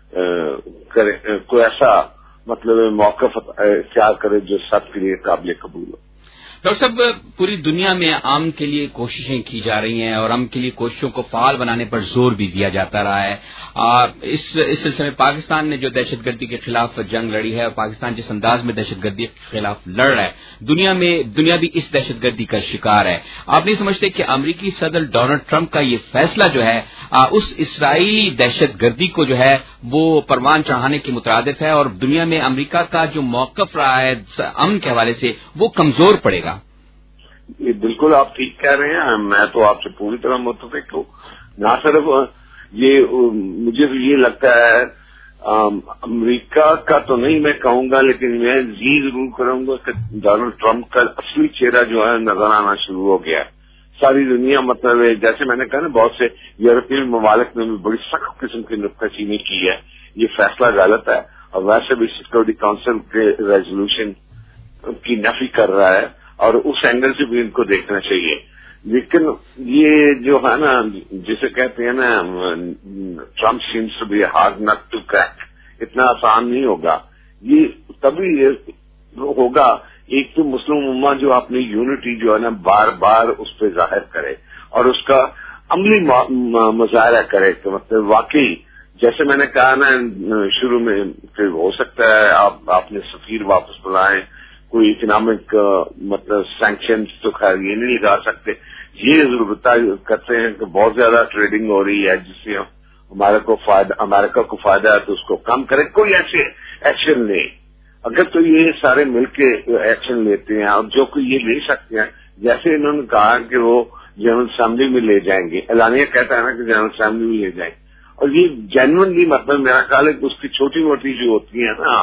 کرے کوئی ایسا مطلب موقف اختیار کرے جو سب کے لیے قابل قبول ہو. ڈاکٹر صاحب, پوری دنیا میں امن کے لیے کوششیں کی جا رہی ہیں اور امن کے لیے کوششوں کو فعال بنانے پر زور بھی دیا جاتا رہا ہے. اس اس سلسلے میں پاکستان نے جو دہشت گردی کے خلاف جنگ لڑی ہے اور پاکستان جس انداز میں دہشت گردی کے خلاف لڑ رہا ہے, دنیا میں دنیا بھی اس دہشت گردی کا شکار ہے. آپ نہیں سمجھتے کہ امریکی صدر ڈونلڈ ٹرمپ کا یہ فیصلہ جو ہے اس اسرائیلی دہشت گردی کو جو ہے وہ پروان چڑھانے کے مترادف ہے, اور دنیا میں امریکہ کا جو موقف رہا ہے امن کے حوالے سے وہ کمزور پڑے گا؟ یہ بالکل آپ ٹھیک کہہ رہے ہیں, میں تو آپ سے پوری طرح متفق ہوں. نہ صرف یہ مجھے یہ لگتا ہے امریکہ کا تو نہیں میں کہوں گا, لیکن میں یہ ضرور کروں گا کہ ڈونلڈ ٹرمپ کا اصلی چہرہ جو ہے نظر آنا شروع ہو گیا ہے. ساری دنیا مطلب جیسے میں نے کہا نا بہت سے یورپین ممالک نے بھی بڑی سخت قسم کی نکتہ چینی کی ہے, یہ فیصلہ غلط ہے, اور ویسے بھی سیکورٹی کونسل کے ریزولوشن کی نفی کر رہا ہے اور اس اینگل سے بھی ان کو دیکھنا چاہیے. لیکن یہ جو ہے نا جسے کہتے ہیں نا Trump seems to be hard nut to crack, اتنا آسان نہیں ہوگا. یہ تبھی ہوگا ایک تو مسلم امہ جو اپنی یونٹی جو ہے نا بار بار اس پہ ظاہر کرے اور اس کا عملی مظاہرہ کرے کہ مطلب واقعی جیسے میں نے کہا نا شروع میں کہ ہو سکتا ہے آپ اپنے سفیر واپس بلائیں, کوئی اکنامک مطلب سینکشنز تو خیر یہ نہیں لگا سکتے, یہ ضرور کرتے ہیں کہ بہت زیادہ ٹریڈنگ ہو رہی ہے جس سے امریکہ کو فائدہ امریکہ کو فائدہ ہے تو اس کو کم کرے, کوئی ایسے ایکشن لے. اگر تو یہ سارے مل کے ایکشن لیتے ہیں اور جو کوئی یہ لے سکتے ہیں, جیسے انہوں نے کہا کہ وہ جنرل اسمبلی میں لے جائیں گے, اعلانیہ کہتا ہے نا کہ جنرل اسمبلی میں لے جائیں, اور یہ جینوئنلی مطلب میرا خیال ہے کہ اس کی چھوٹی موٹی جو ہوتی ہے نا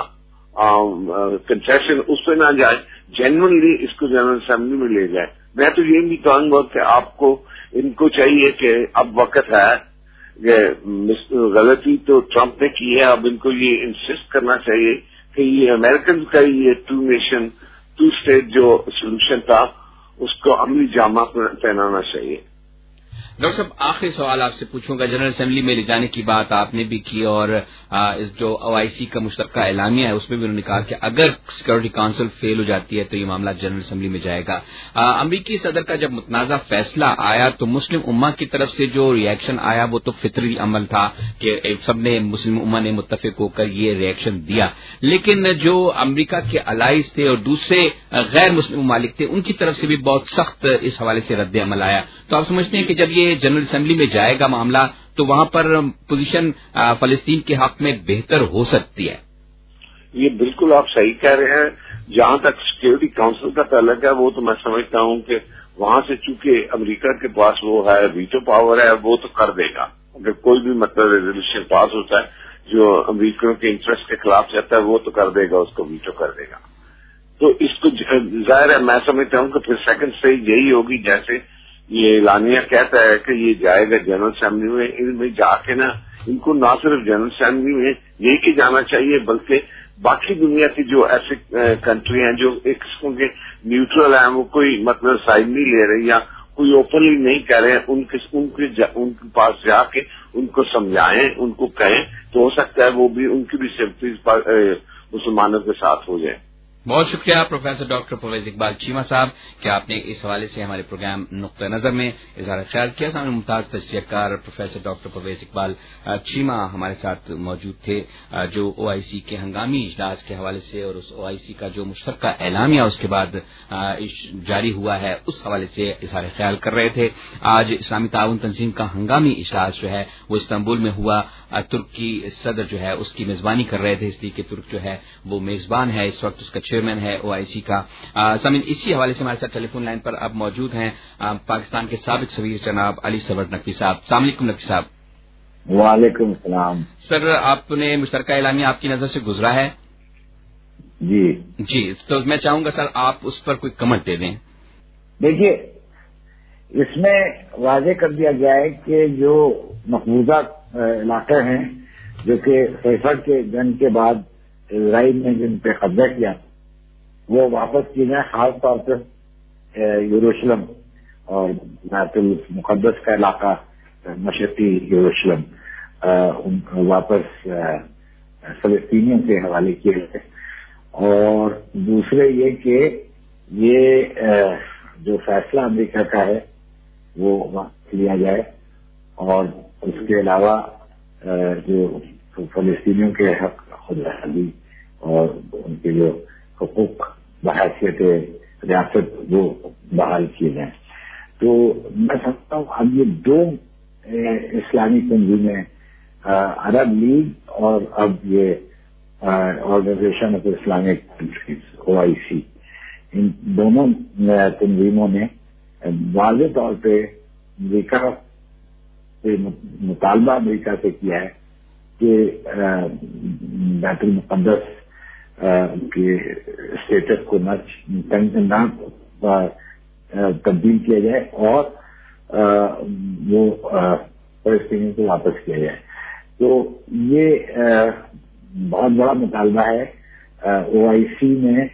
کنسیشن اس پہ نہ جائے, جینوئنلی اس کو جنرل اسمبلی میں لے جائے. میں تو یہ بھی کہوں گا کہ آپ کو ان کو چاہیے کہ اب وقت ہے کہ غلطی تو ٹرمپ نے کی ہے, اب ان کو یہ انسسٹ کرنا چاہیے کہ یہ امریکن کا یہ ٹو نیشن ٹو اسٹیٹ جو سولوشن تھا اس کو عملی جامہ پہنانا چاہیے. ڈاکٹر صاحب آخری سوال آپ سے پوچھوں گا, جنرل اسمبلی میں لے جانے کی بات آپ نے بھی کی اور جو او آئی سی کا مشترکہ اعلامیہ ہے اس میں بھی انہوں نے کہا کہ اگر سیکورٹی کونسل فیل ہو جاتی ہے تو یہ معاملہ جنرل اسمبلی میں جائے گا. امریکی صدر کا جب متنازع فیصلہ آیا تو مسلم امہ کی طرف سے جو ری ایکشن آیا وہ تو فطری عمل تھا کہ سب نے مسلم امہ نے متفق ہو کر یہ ری ایکشن دیا, لیکن جو امریکہ کے الائز تھے اور دوسرے غیر مسلم ممالک تھے ان کی طرف سے بھی بہت سخت اس حوالے سے رد عمل آیا. تو آپ سمجھتے ہیں کہ جب یہ جنرل اسمبلی میں جائے گا معاملہ تو وہاں پر پوزیشن فلسطین کے حق میں بہتر ہو سکتی ہے؟ یہ بالکل آپ صحیح کہہ رہے ہیں. جہاں تک سیکورٹی کونسل کا تعلق ہے وہ تو میں سمجھتا ہوں کہ وہاں سے چونکہ امریکہ کے پاس وہ ہے ویٹو پاور ہے, وہ تو کر دے گا. اگر کوئی بھی مطلب ریزولوشن پاس ہوتا ہے جو امریکیوں کے انٹرسٹ کے خلاف جاتا ہے وہ تو کر دے گا, اس کو ویٹو کر دے گا. تو اس کو ظاہر ہے میں سمجھتا ہوں کہ پھر سیکنڈ اسٹیج یہی ہوگی جیسے یہ اعلانیہ کہتا ہے کہ یہ جائے گا جنرل اسمبلی میں. ان میں جا کے نا ان کو نہ صرف جنرل اسمبلی میں لے کے جانا چاہیے بلکہ باقی دنیا کی جو ایسی کنٹری ہیں جو ایک قسم کے نیوٹرل ہیں, وہ کوئی مطلب سائڈ نہیں لے رہے یا کوئی اوپنلی نہیں کہہ رہے ہیں, ان کے ان کے ان کے پاس جا کے ان کو سمجھائیں, ان کو کہیں تو ہو سکتا ہے وہ بھی ان کی بھی سمپتیز مسلمانوں کے ساتھ ہو جائے. بہت شکریہ پروفیسر ڈاکٹر پرویز اقبال چیمہ صاحب کہ آپ نے اس حوالے سے ہمارے پروگرام نقطہ نظر میں اظہار خیال کیا. سامنے ممتاز تجزیہ کار پروفیسر ڈاکٹر پرویز اقبال چیمہ ہمارے ساتھ موجود تھے جو او آئی سی کے ہنگامی اجلاس کے حوالے سے اور اس او آئی سی کا جو مشترکہ اعلامیہ اس کے بعد جاری ہوا ہے اس حوالے سے اظہار خیال کر رہے تھے. آج اسلامی تعاون تنظیم کا ہنگامی اجلاس جو ہے وہ استنبول میں ہوا. ترک کی صدر جو ہے اس کی میزبانی کر رہے تھے, اس لیے کہ ترک جو ہے وہ میزبان ہے اس وقت, اس کا چیئرمین ہے او آئی سی کا. سامعین اسی حوالے سے ہمارے ساتھ ٹیلی فون لائن پر اب موجود ہیں پاکستان کے سابق سفیر جناب علی صبر نقوی صاحب. السلام علیکم نقوی صاحب. وعلیکم السلام. سر آپ نے مشترکہ اعلامیہ آپ کی نظر سے گزرا ہے؟ جی جی تو میں چاہوں گا سر آپ اس پر کوئی کمنٹ دے دیں. دیکھیے اس میں واضح کر دیا گیا ہے کہ جو مقبوضہ علاقے ہیں جو کہ فیصل کے جنگ کے بعد اسرائیل نے جن پہ قبضہ کیا وہ واپس کیے جائیں, خاص طور پر یروشلم اور بیت المقدس کا علاقہ مشرقی یروشلم واپس فلسطینیوں کے حوالے کیے گئے. اور دوسرے یہ کہ یہ جو فیصلہ امریکہ کا ہے وہ واپس لیا جائے اور اس کے علاوہ جو فلسطینیوں کے حق خود ارادی اور ان کے جو حقوق بحیثیت ریاست وہ بحال کیے جائیں. تو میں سمجھتا ہوں اب یہ دو اسلامی تنظیمیں عرب لیگ اور اب یہ organization of Islamic countries O I C, ان دونوں تنظیموں نے واضح طور پہ امریکہ مطالبہ امریکہ سے کیا ہے کہ بیت المقدس کے اسٹیٹس کو نہ تبدیل کیا جائے اور وہ فلسطینیوں کو واپس کیا جائے. تو یہ بہت بڑا مطالبہ ہے. او آئی سی میں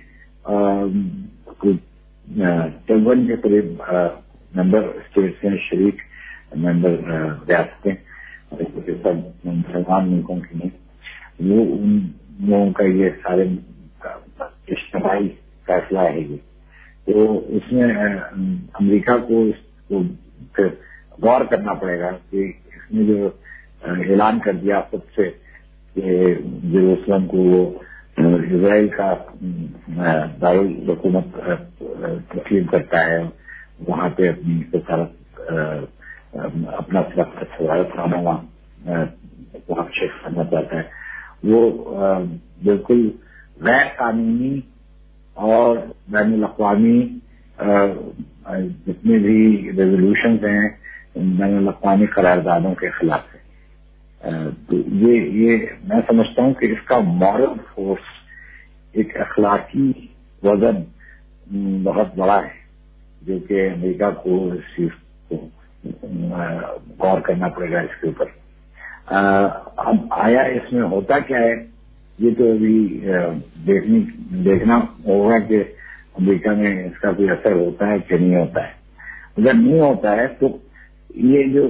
چون کے قریب ممبر اسٹیٹس ہیں, شریک ممبر ریاستیں سب مسلمان ملکوں کی نہیں, وہ ان لوگوں کا یہ سارے اجتماعی فیصلہ ہے. یہ تو اس میں امریکہ کو اس کو پھر غور کرنا پڑے گا کہ اس نے جو اعلان کر دیا خود سے کہ یروشلم کو وہ اسرائیل کا دارالحکومت تسلیم کرتا ہے, وہاں پہ اپنی سفارت اپنا سفارت رہنما وہاں شیخ کرنا چاہتا ہے وہ بالکل غیر قانونی اور بین الاقوامی جتنے بھی ریزولوشنز ہیں بین الاقوامی قراردادوں کے خلاف ہے. تو یہ یہ میں سمجھتا ہوں کہ اس کا مورل فورس ایک اخلاقی وزن بہت بڑا ہے جو کہ امریکہ کو اس چیز کو غور کرنا پڑے گا اس کے اوپر. اب آیا اس میں ہوتا کیا ہے یہ تو ابھی دیکھنے دیکھنا ہوگا کہ امریکہ میں اس کا کوئی اثر ہوتا ہے کہ نہیں ہوتا ہے. اگر نہیں ہوتا ہے تو یہ جو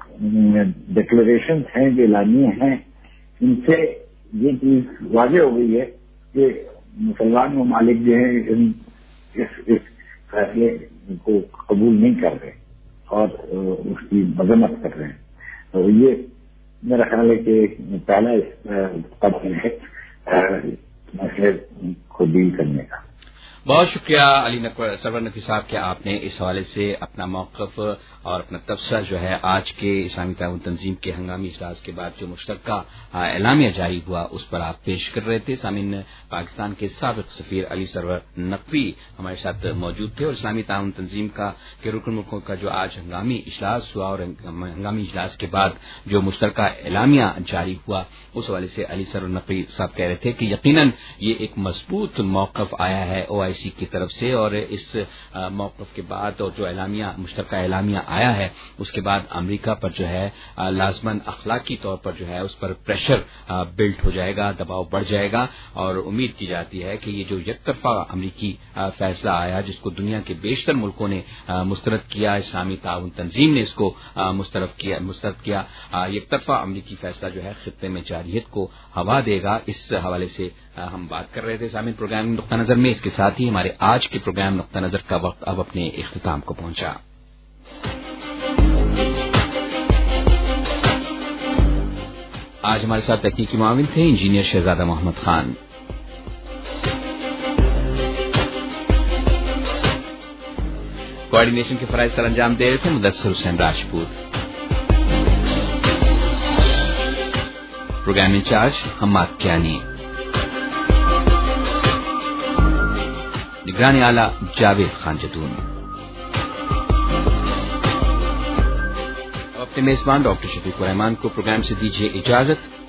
ڈکلیریشن ہیں جو اعلامیے ہیں ان سے یہ چیز واضح ہو گئی ہے کہ مسلمان ممالک جو ہیں ان اس فیصلے کو قبول نہیں کر رہے اور اس کی مذمت کر رہے ہیں. تو یہ میرا خیال ہے کہ پہلا قدم ہے مسئلے کو ڈیل کرنے کا. بہت شکریہ علی سرور نقوی صاحب کہ آپ نے اس حوالے سے اپنا موقف اور اپنا تبصرہ جو ہے آج کے اسلامی تعاون تنظیم کے ہنگامی اجلاس کے بعد جو مشترکہ اعلامیہ جاری ہوا اس پر آپ پیش کر رہے تھے. سامعین پاکستان کے سابق سفیر علی سرور نقوی ہمارے ساتھ موجود تھے اور اسلامی تعاون تنظیم کا کے رکن ملکوں کا جو آج ہنگامی اجلاس ہوا اور ہنگامی اجلاس کے بعد جو مشترکہ اعلامیہ جاری ہوا اس حوالے سے علی سرور نقوی صاحب کہہ رہے تھے کہ یقیناً یہ ایک مضبوط موقف آیا ہے او آئی سی کی طرف سے اور اس موقف کے بعد اور جو اعلامیہ مشترکہ اعلامیہ آیا ہے اس کے بعد امریکہ پر جو ہے لازماً اخلاقی طور پر جو ہے اس پر پریشر بلڈ ہو جائے گا, دباؤ بڑھ جائے گا اور امید کی جاتی ہے کہ یہ جو یک طرفہ امریکی فیصلہ آیا جس کو دنیا کے بیشتر ملکوں نے مسترد کیا, اسلامی تعاون تنظیم نے اس کو مسترد کیا مسترد کیا یک طرفہ امریکی فیصلہ جو ہے خطے میں جارحیت کو ہوا دے گا. اس حوالے سے ہم بات کر رہے تھے سامعین پروگرام نقطہ نظر میں. اس کے ساتھ ہی ہمارے آج کے پروگرام نقطہ نظر کا وقت اب اپنے اختتام کو پہنچا. آج ہمارے ساتھ تکنیکی معاون تھے انجینئر شہزادہ محمد خان. کوآرڈینیشن کے فرائض سر انجام دے رہے تھے مدثر حسین راجپوت. Program in charge Hammad Kiani. نگران اعلی جاوید خان جتون. اپنے میزبان ڈاکٹر شفیق الرحمان کو پروگرام سے دیجیے اجازت.